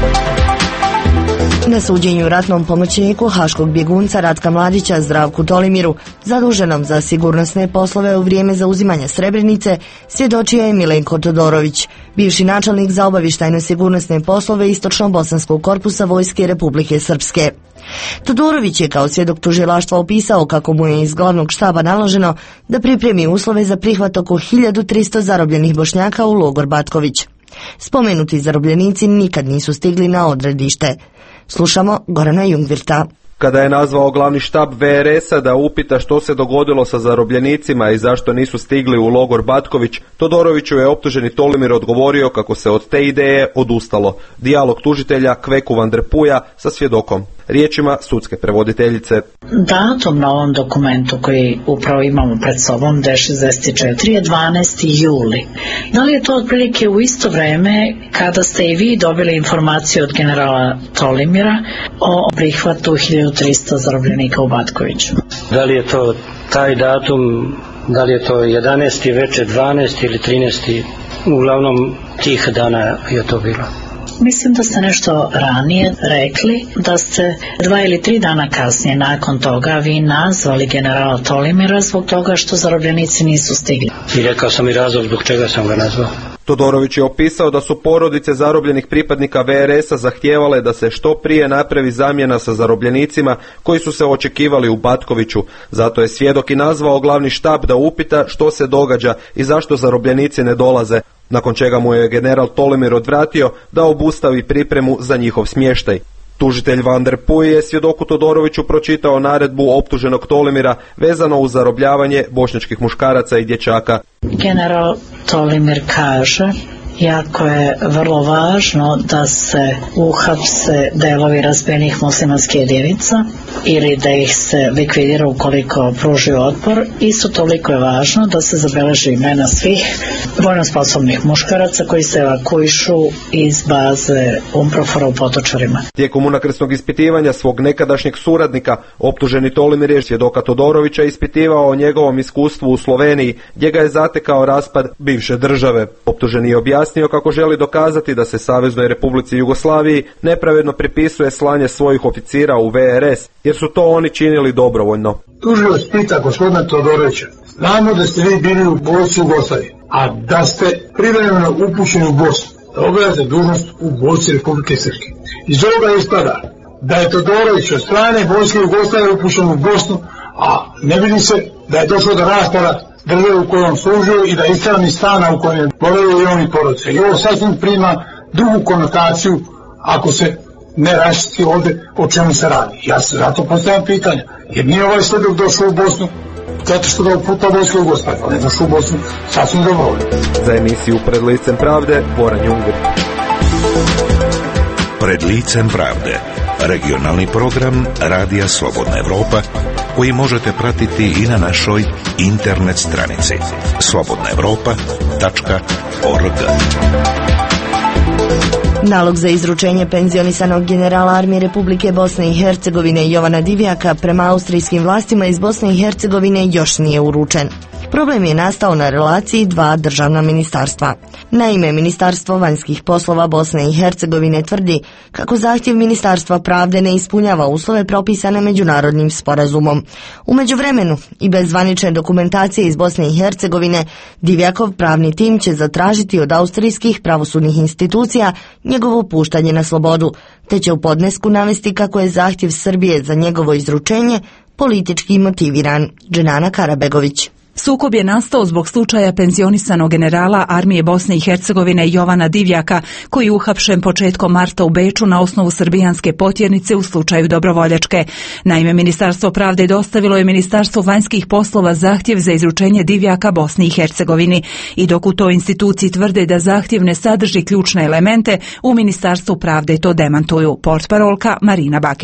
Na suđenju ratnom pomoćniku haškog bjegunca Ratka Mladića Zdravku Tolimiru, zaduženom za sigurnosne poslove u vrijeme zauzimanja Srebrenice, svjedočio je Milenko Todorović, bivši načelnik za obavještajno-sigurnosne poslove Istočno-bosanskog korpusa Vojske Republike Srpske. Todorović je kao svjedok tužilaštva opisao kako mu je iz glavnog štaba naloženo da pripremi uslove za prihvat oko hiljadu tristo zarobljenih Bošnjaka u logor Batković. Spomenuti zarobljenici nikad nisu stigli na odredište. Slušamo Gorana Jungvirta. Kada je nazvao glavni štab ve er es-a da upita što se dogodilo sa zarobljenicima i zašto nisu stigli u logor Batković, Todoroviću je optuženi Tolimir odgovorio kako se od te ideje odustalo. Dijalog tužitelja Kveku van der Puja sa svjedokom. Riječima sudske prevoditeljice. Datum na ovom dokumentu koji upravo imamo pred sobom, D šezdeset četiri, je dvanaesti juli. Da li je to otprilike u isto vreme kada ste i vi dobili informaciju od generala Tolimira o prihvatu hiljadu tristo zarobljenika u Batkoviću? Da li je to taj datum, da li je to jedanaesti veče, dvanaesti ili trinaesti, uglavnom tih dana je to bilo. Mislim da ste nešto ranije rekli da ste dva ili tri dana kasnije nakon toga vi nazvali generala Tolimira zbog toga što zarobljenici nisu stigli. I rekao sam i razlog zbog čega sam ga nazvao. Todorović je opisao da su porodice zarobljenih pripadnika ve er es-a zahtijevale da se što prije napravi zamjena sa zarobljenicima koji su se očekivali u Batkoviću. Zato je svjedok i nazvao glavni štab da upita što se događa i zašto zarobljenici ne dolaze, nakon čega mu je general Tolimir odvratio da obustavi pripremu za njihov smještaj. Tužitelj van der Puj je svjedoku Todoroviću pročitao naredbu optuženog Tolimira vezano uz zarobljavanje bošnjačkih muškaraca i dječaka. General Tolimir kaže: jako je vrlo važno da se uhapse delovi razbijenih muslimanskih jedinica ili da ih se likvidira ukoliko pruži otpor. Isto toliko je važno da se zabeleži imena svih vojno sposobnih muškaraca koji se evakuišu iz baze Umprofora u Potočarima. Tijekom unakrsnog ispitivanja svog nekadašnjeg suradnika, optuženi Tolimir je svjedoka Todorovića ispitivao o njegovom iskustvu u Sloveniji, gdje ga je zatekao raspad bivše države. Optuženi je objasnio kako želi dokazati da se Saveznoj Republici Jugoslaviji nepravedno pripisuje slanje svojih oficira u ve er es, jer su to oni činili dobrovoljno. Tužilac pita gospodina Todorovića: znamo da ste vi bili u vojsci Jugoslavije, a da ste privremeno upućeni u Bosnu, da obavljate dužnost u vojsci Republike Srpske. Iz ovoga ispada da je Todorović od strane vojske Jugoslavije upućen u Bosnu, a ne vidi se da je došlo do raspada države u kojoj on služio i da je istran iz stana u kojem je boravio i on i porodice. I ovo sasvim prima drugu konotaciju ako se ne raščisti ovdje o čemu se radi. Ja se zato postavljam pitanja, jer nije ovaj svjedok došao u Bosnu zato što ga uputa vojska Jugoslavije, on je došao u Bosnu sasvim dobrovoljno. Za emisiju Pred licem pravde, Goran Jungvir. Pred licem pravde, regionalni program Radija Slobodna Evropa, koji možete pratiti i na našoj internet stranici slobodna evropa tačka org. Nalog za izručenje penzionisanog generala armije Republike Bosne i Hercegovine Jovana Divjaka prema austrijskim vlastima iz Bosne i Hercegovine još nije uručen. Problem je nastao na relaciji dva državna ministarstva. Naime, Ministarstvo vanjskih poslova Bosne i Hercegovine tvrdi kako zahtjev Ministarstva pravde ne ispunjava uslove propisane međunarodnim sporazumom. U međuvremenu i bez zvanične dokumentacije iz Bosne i Hercegovine, Divjakov pravni tim će zatražiti od austrijskih pravosudnih institucija njegovo puštanje na slobodu, te će u podnesku navesti kako je zahtjev Srbije za njegovo izručenje politički motiviran. Dženana Karabegović. Sukob je nastao zbog slučaja penzionisanog generala armije Bosne i Hercegovine Jovana Divjaka, koji je uhapšen početkom marta u Beču na osnovu srbijanske potjernice u slučaju Dobrovoljačke. Naime, Ministarstvo pravde dostavilo je Ministarstvo vanjskih poslova zahtjev za izručenje Divjaka Bosni i Hercegovini. I dok u toj instituciji tvrde da zahtjev ne sadrži ključne elemente, u Ministarstvu pravde to demantuju. Portparolka Marina Bakić.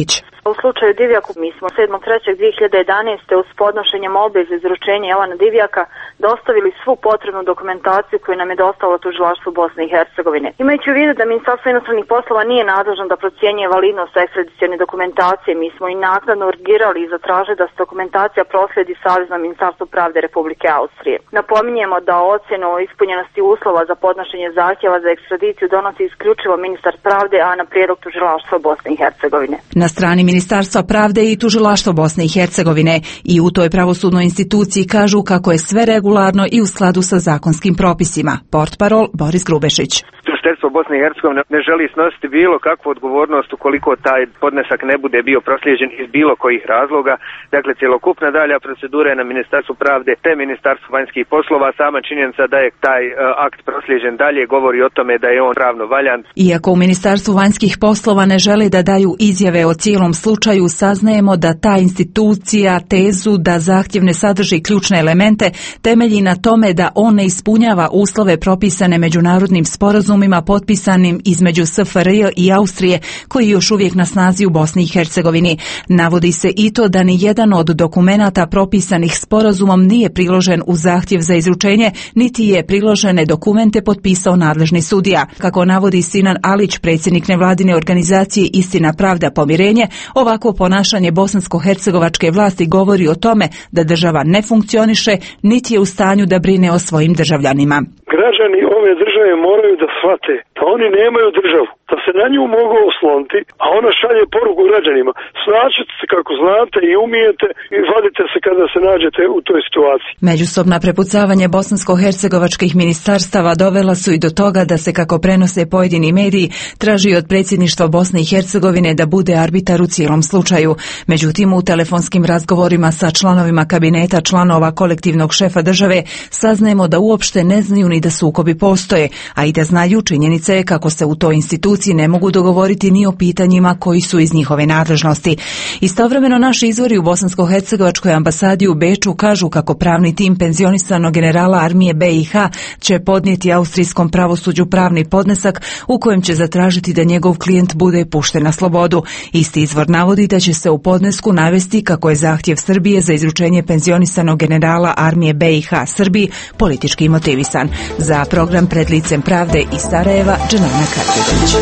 U slučaju Divjaku mi smo sedmog trećeg dvije hiljade jedanaeste uz podnošenje molbe za izručenje Jovana Divjaka dostavili svu potrebnu dokumentaciju koju nam je dostavilo tužilaštvo Bosne i Hercegovine. Imajući u vidu da Ministarstvo inostranih poslova nije nadležno da procjenjuje validnost ekstradicionalne dokumentacije, mi smo i naknadno urgirali i zatražili da se dokumentacija proslijedi Saveznom ministarstvu pravde Republike Austrije. Napominjemo da ocjenu o ispunjenosti uslova za podnošenje zahtjeva za ekstradiciju donosi isključivo ministar pravde, a na prijedlog tužilaštva Bosne i Hercegovine. Na strani Ministarstva pravde i tužilaštvo Bosne i Hercegovine i u toj pravosudnoj instituciji kažu kako je sve regularno i u skladu sa zakonskim propisima. Portparol Boris Grubešić. Tužiteljstvo Bosne i Hercegovine ne želi snositi bilo kakvu odgovornost ukoliko taj podnesak ne bude bio proslijeđen iz bilo kojih razloga. Dakle, cjelokupna dalja procedura je na Ministarstvu pravde te Ministarstvu vanjskih poslova. Sama činjenica da je taj uh, akt proslijeđen dalje govori o tome da je on pravno valjan. Iako u Ministarstvu vanjskih poslova ne žele da daju izjave o cijelom slučaju, saznajemo da ta institucija tezu da zahtjev ne sadrži ključne elemente temelji na tome da on ne ispunjava uslove propisane međunarodnim sporazumima potpisanim između S F R J i Austrije, koji je još uvijek na snazi u Bosni i Hercegovini. Navodi se i to da ni jedan od dokumenata propisanih sporazumom nije priložen u zahtjev za izručenje, niti je priložene dokumente potpisao nadležni sudija. Kako navodi Sinan Alić, predsjednik nevladine organizacije Istina, pravda, pomirenje, ovako ponašanje bosansko-hercegovačke vlasti govori o tome da država ne funkcioniše, niti je u stanju da brine o svojim državljanima. Građani ove države moraju da shvate da oni nemaju državu, da se na nju mogu osloniti, a ona šalje poruku građanima. Snađite se kako znate i umijete i vadite se kada se nađete u toj situaciji. Međusobna prepucavanje bosansko-hercegovačkih ministarstava dovela su i do toga da se, kako prenose pojedini mediji, traži od predsjedništva Bosne i Hercegovine da bude arbitar u cijelom slučaju. Međutim, u telefonskim razgovorima sa članovima kabineta članova kolektivnog šefa države saznajemo da uopšte ne znaju ni da sukobi postoje, a i da znaju, činjenica je kako se u toj instituciji ne mogu dogovoriti ni o pitanjima koji su iz njihove nadležnosti. Istovremeno, naši izvori u bosansko-hercegovačkoj ambasadi u Beču kažu kako pravni tim penzionisanog generala armije B i H će podnijeti austrijskom pravosuđu pravni podnesak u kojem će zatražiti da njegov klijent bude pušten na slobodu. Isti izvor navodi da će se u podnesku navesti kako je zahtjev Srbije za izručenje penzionisanog generala armije B i H Srbiji politički motivisan. Za program Pred licem pravde iz Sarajeva, Dženana Karđević.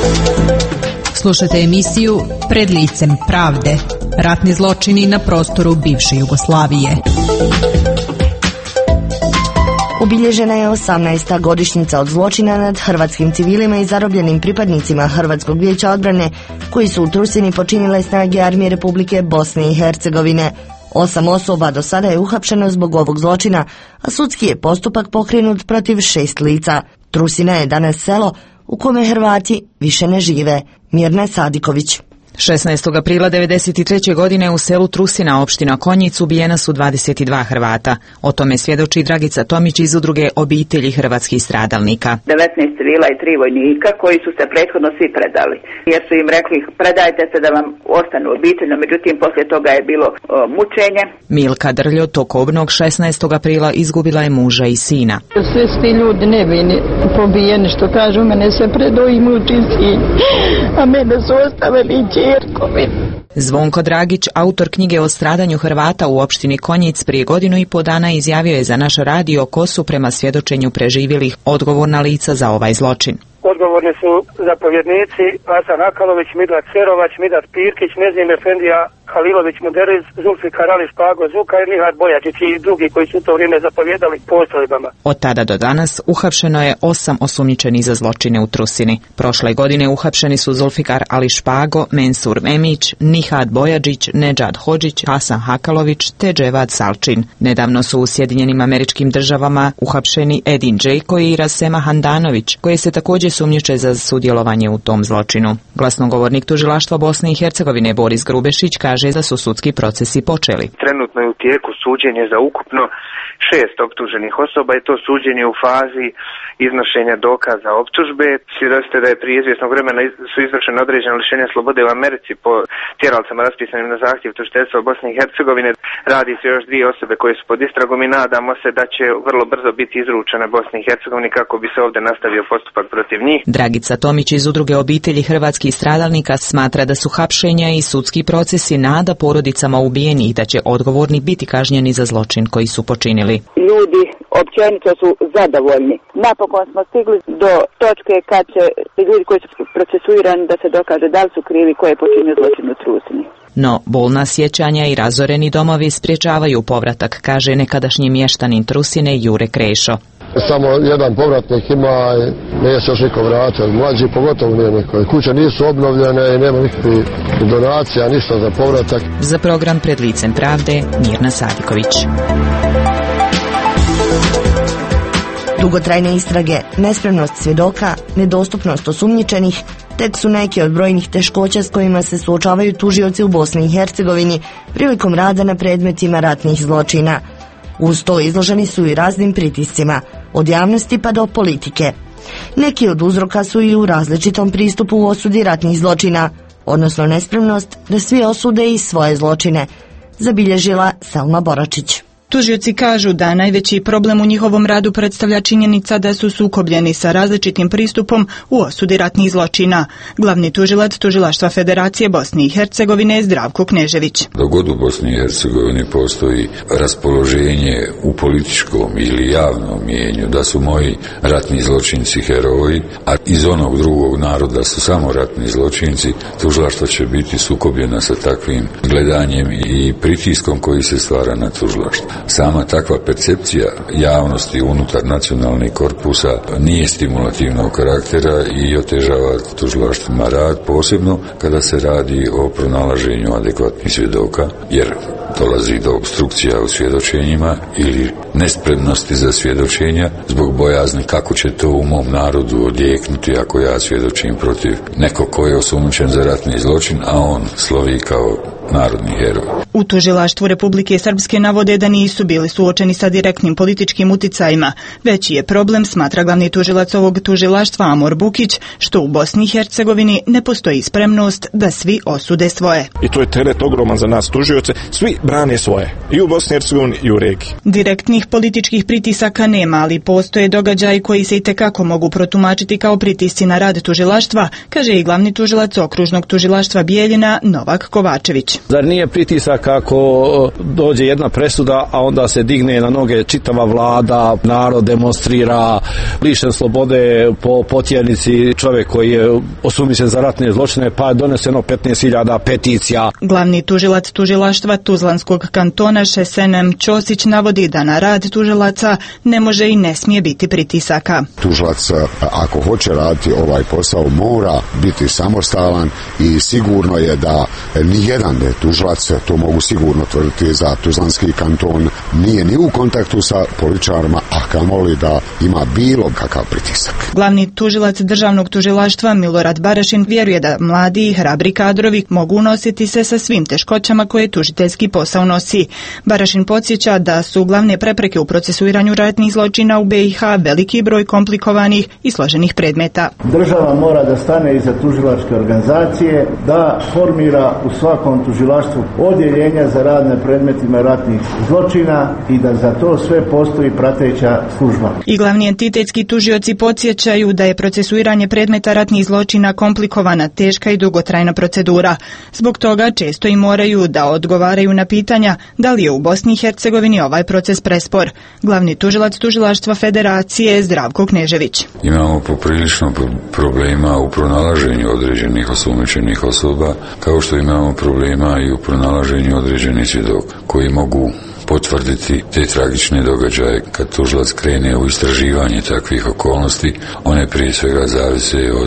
Slušajte emisiju Pred licem pravde. Ratni zločini na prostoru bivše Jugoslavije. Obilježena je osamnaesta godišnjica od zločina nad hrvatskim civilima i zarobljenim pripadnicima Hrvatskog vijeća odbrane koji su u Trusini počinile snage armije Republike Bosne i Hercegovine. Osam osoba do sada je uhapšeno zbog ovog zločina, a sudski je postupak pokrenut protiv šest lica. Trusina je danas selo u kome Hrvati više ne žive. Mirna Sadiković. šesnaestog aprila devedeset treće. godine u selu Trusina, opština Konjic, ubijena su dvadeset dva Hrvata. O tome svjedoči Dragica Tomić iz udruge Obitelji hrvatskih stradalnika. devetnaest civila i tri vojnika koji su se prethodno svi predali. Jer su im rekli predajte se da vam ostanu obiteljno, međutim poslije toga je bilo o, mučenje. Milka Drljo Tokobnog šesnaestog aprila izgubila je muža i sina. Sve su ti ljudi nevini pobijeni, što kažu, mene se predao i muči sin, a mene su ostavili čerkovi. Zvonko Dragić, autor knjige o stradanju Hrvata u opštini Konjic, prije godinu i po dana izjavio je za naš radio ko su prema svjedočenju preživjelih odgovorna lica za ovaj zločin. Odgovorni su zapovjednici Hasan Hakalović, Midat Cerovac, Midat Pirkić, Nezim Efendija Halilović Muderiz, Zulfikar Ali Špago Zuka i Nihad Bojačić i drugi koji su u to vrijeme zapovjedali postrojbama. Od tada do danas uhapšeno je osam osumnjičenih za zločine u Trusini. Prošle godine uhapšeni su Zulfikar Ali Špago, Mensur Memić, Nihad Bojačić, Nedžad Hodžić, Hasan Hakalović te Dževad Salčin. Nedavno su u Sjedinjenim Američkim Državama uhapšeni Edin Džejko i Rasema Handanović, koji se također sumnjiče za sudjelovanje u tom zločinu. Glasnogovornik tužilaštva Bosne i Hercegovine Boris Grubešić kaže da su sudski procesi počeli. Trenutno je u tijeku suđenje za ukupno šest optuženih osoba i to suđenje u fazi iznošenja dokaza optužbe. Svjedočite da je prije izvjesnog vremena su izvršene određene lišenja slobode u Americi po tjeralcama raspisanim na zahtjev tužiteljstva Bosne i Hercegovine. Radi se još dvije osobe koje su pod istragom i nadamo se da će vrlo brzo biti izručene Bosni i Hercegovini kako bi se ovdje nastavio postupak protiv njih. Dragica Tomić iz Udruge obitelji hrvatskih stradalnika smatra da su hapšenja i sudski procesi nada porodicama ubijenih da će odgovorni biti kažnjeni za zločin koji su počinili. Ljudi općenito su zadovoljni. Napokon smo stigli do točke kad će ljudi koji su procesuirani da se dokaže da li su krivi koji je počinio zločin u Trusini. No, bolna sjećanja i razoreni domovi sprječavaju povratak, kaže nekadašnji mještanin Trusine Jure Krešo. Samo jedan povratnik ima i nije se još niko vratio. Mlađi pogotovo nije niko. Kuće nisu obnovljene i nema nikakvih donacija, ništa za povratak. Za program Pred licem pravde, Mirna Sadiković. Dugotrajne istrage, nespremnost svjedoka, nedostupnost osumnjičenih tek su neke od brojnih teškoća s kojima se suočavaju tužioci u Bosni i Hercegovini prilikom rada na predmetima ratnih zločina. Uz to izloženi su i raznim pritiscima, od javnosti pa do politike. Neki od uzroka su i u različitom pristupu u osudi ratnih zločina, odnosno nespremnost da svi osude i svoje zločine, zabilježila Selma Boračić. Tužioci kažu da najveći problem u njihovom radu predstavlja činjenica da su sukobljeni sa različitim pristupom u osudi ratnih zločina. Glavni tužilac Tužilaštva Federacije Bosne i Hercegovine je Zdravko Knežević. Dok god u Bosni i Hercegovini postoji raspoloženje u političkom ili javnom mijenju da su moji ratni zločinci heroji, a iz onog drugog naroda su samo ratni zločinci, tužilaštvo će biti sukobljena sa takvim gledanjem i pritiskom koji se stvara na tužilaštvo. Sama takva percepcija javnosti unutar nacionalnih korpusa nije stimulativnog karaktera i otežava tužilaštvima rad, posebno kada se radi o pronalaženju adekvatnih svjedoka, jer dolazi do obstrukcija u svjedočenjima ili nespremnosti za svjedočenja zbog bojazni kako će to u mom narodu odjeknuti ako ja svjedočim protiv nekog koji je osumnjičen za ratni zločin, a on slovi kao narodni heroj. U Tužilaštvu Republike Srpske navode da nisu bili suočeni sa direktnim političkim uticajima. Veći je problem, smatra glavni tužilac ovog tužilaštva Amor Bukić, što u Bosni i Hercegovini ne postoji spremnost da svi osude svoje. I to je teret ogroman za nas tužioce, svi brane svoje, i u Bosni i Hercegovini i u regiji. Direktnih političkih pritisaka nema, ali postoje događaji koji se itekako mogu protumačiti kao pritisci na rad tužilaštva, kaže i glavni tužilac okružnog tužilaštva Bijeljina Novak Kovačević. Zar nije pritisak ako dođe jedna presuda, a onda se digne na noge čitava vlada, narod demonstrira, lišen slobode po potjernici, čovjek koji je osumnjičen za ratne zločine, pa je doneseno petnaest hiljada peticija. Glavni tužilac tužilaštva Tuzlanskog kantona Šesenem Ćosić navodi da na rad tužilaca ne može i ne smije biti pritisaka. Tužilac, ako hoće raditi ovaj posao, mora biti samostalan i sigurno je da nijedan tužilac, to mogu sigurno tvrditi za Tuzlanski kanton, nije ni u kontaktu sa političarima, a kamoli da ima bilo kakav pritisak. Glavni tužilac državnog tužilaštva Milorad Barašin vjeruje da mladi i hrabri kadrovi mogu nositi se sa svim teškoćama koje tužiteljski posao nosi. Barašin podsjeća da su glavne prepreke u procesuiranju ratnih zločina u be i ha veliki broj komplikovanih i složenih predmeta. Država mora da stane iza tužilačke organizacije, da formira u svakom tužilaštvu odjeljenja za rad na predmetima ratnih zločina i da za to sve postoji prateća služba. I glavni entitetski tužioci podsjećaju da je procesuiranje predmeta ratnih zločina komplikovana, teška i dugotrajna procedura. Zbog toga često i moraju da odgovaraju na pitanja da li je u Bosni i Hercegovini ovaj proces prespor. Glavni tužilac Tužilaštva Federacije je Zdravko Knežević. Imamo poprilično problema u pronalaženju određenih osumnjičenih osoba, kao što imamo problema i u pronalaženju određenih svjedoka koji mogu potvrditi te tragične događaje. Kad tužilac krene u istraživanje takvih okolnosti, one prije svega zavise od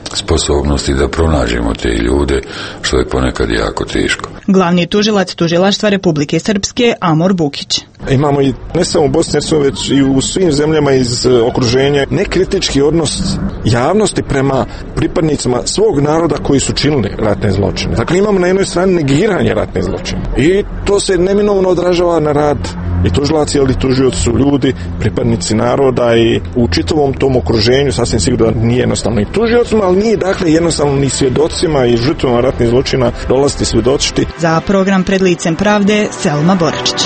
sposobnosti da pronađemo te ljude, što je ponekad jako teško. Glavni tužilac Tužilaštva Republike Srpske Amor Bukić. Imamo i ne samo u Bosni i Hercegovini, već i u svim zemljama iz okruženja nekritički odnos javnosti prema pripadnicima svog naroda koji su činili ratne zločine. Dakle, imamo na jednoj strani negiranje ratne zločine i to se neminovno odražava na rad i tužilaci, ali tužioci su ljudi, pripadnici naroda i u čitavom tom okruženju sasvim sigurno da nije jednostavno i tužiocima, ali nije dakle jednostavno ni svjedocima i žrtvama ratnih zločina dolaziti svjedočiti. Za program Pred licem pravde Selma Boračić.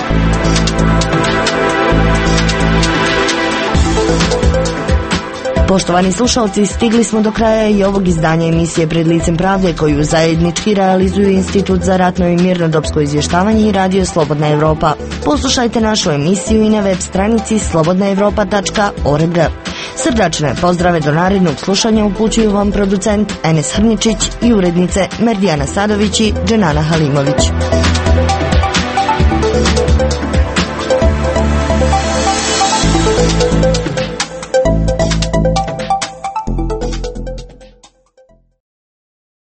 Poštovani slušalci, stigli smo do kraja i ovog izdanja emisije Pred licem pravde koju zajednički realizuju Institut za ratno i mirnodopsko izvještavanje i Radio Slobodna Evropa. Poslušajte našu emisiju i na web stranici slobodna evropa tačka org. Srdačne pozdrave do narednog slušanja upućuju vam producent Enes Hrničić i urednice Merdijana Sadović i Dženana Halimović.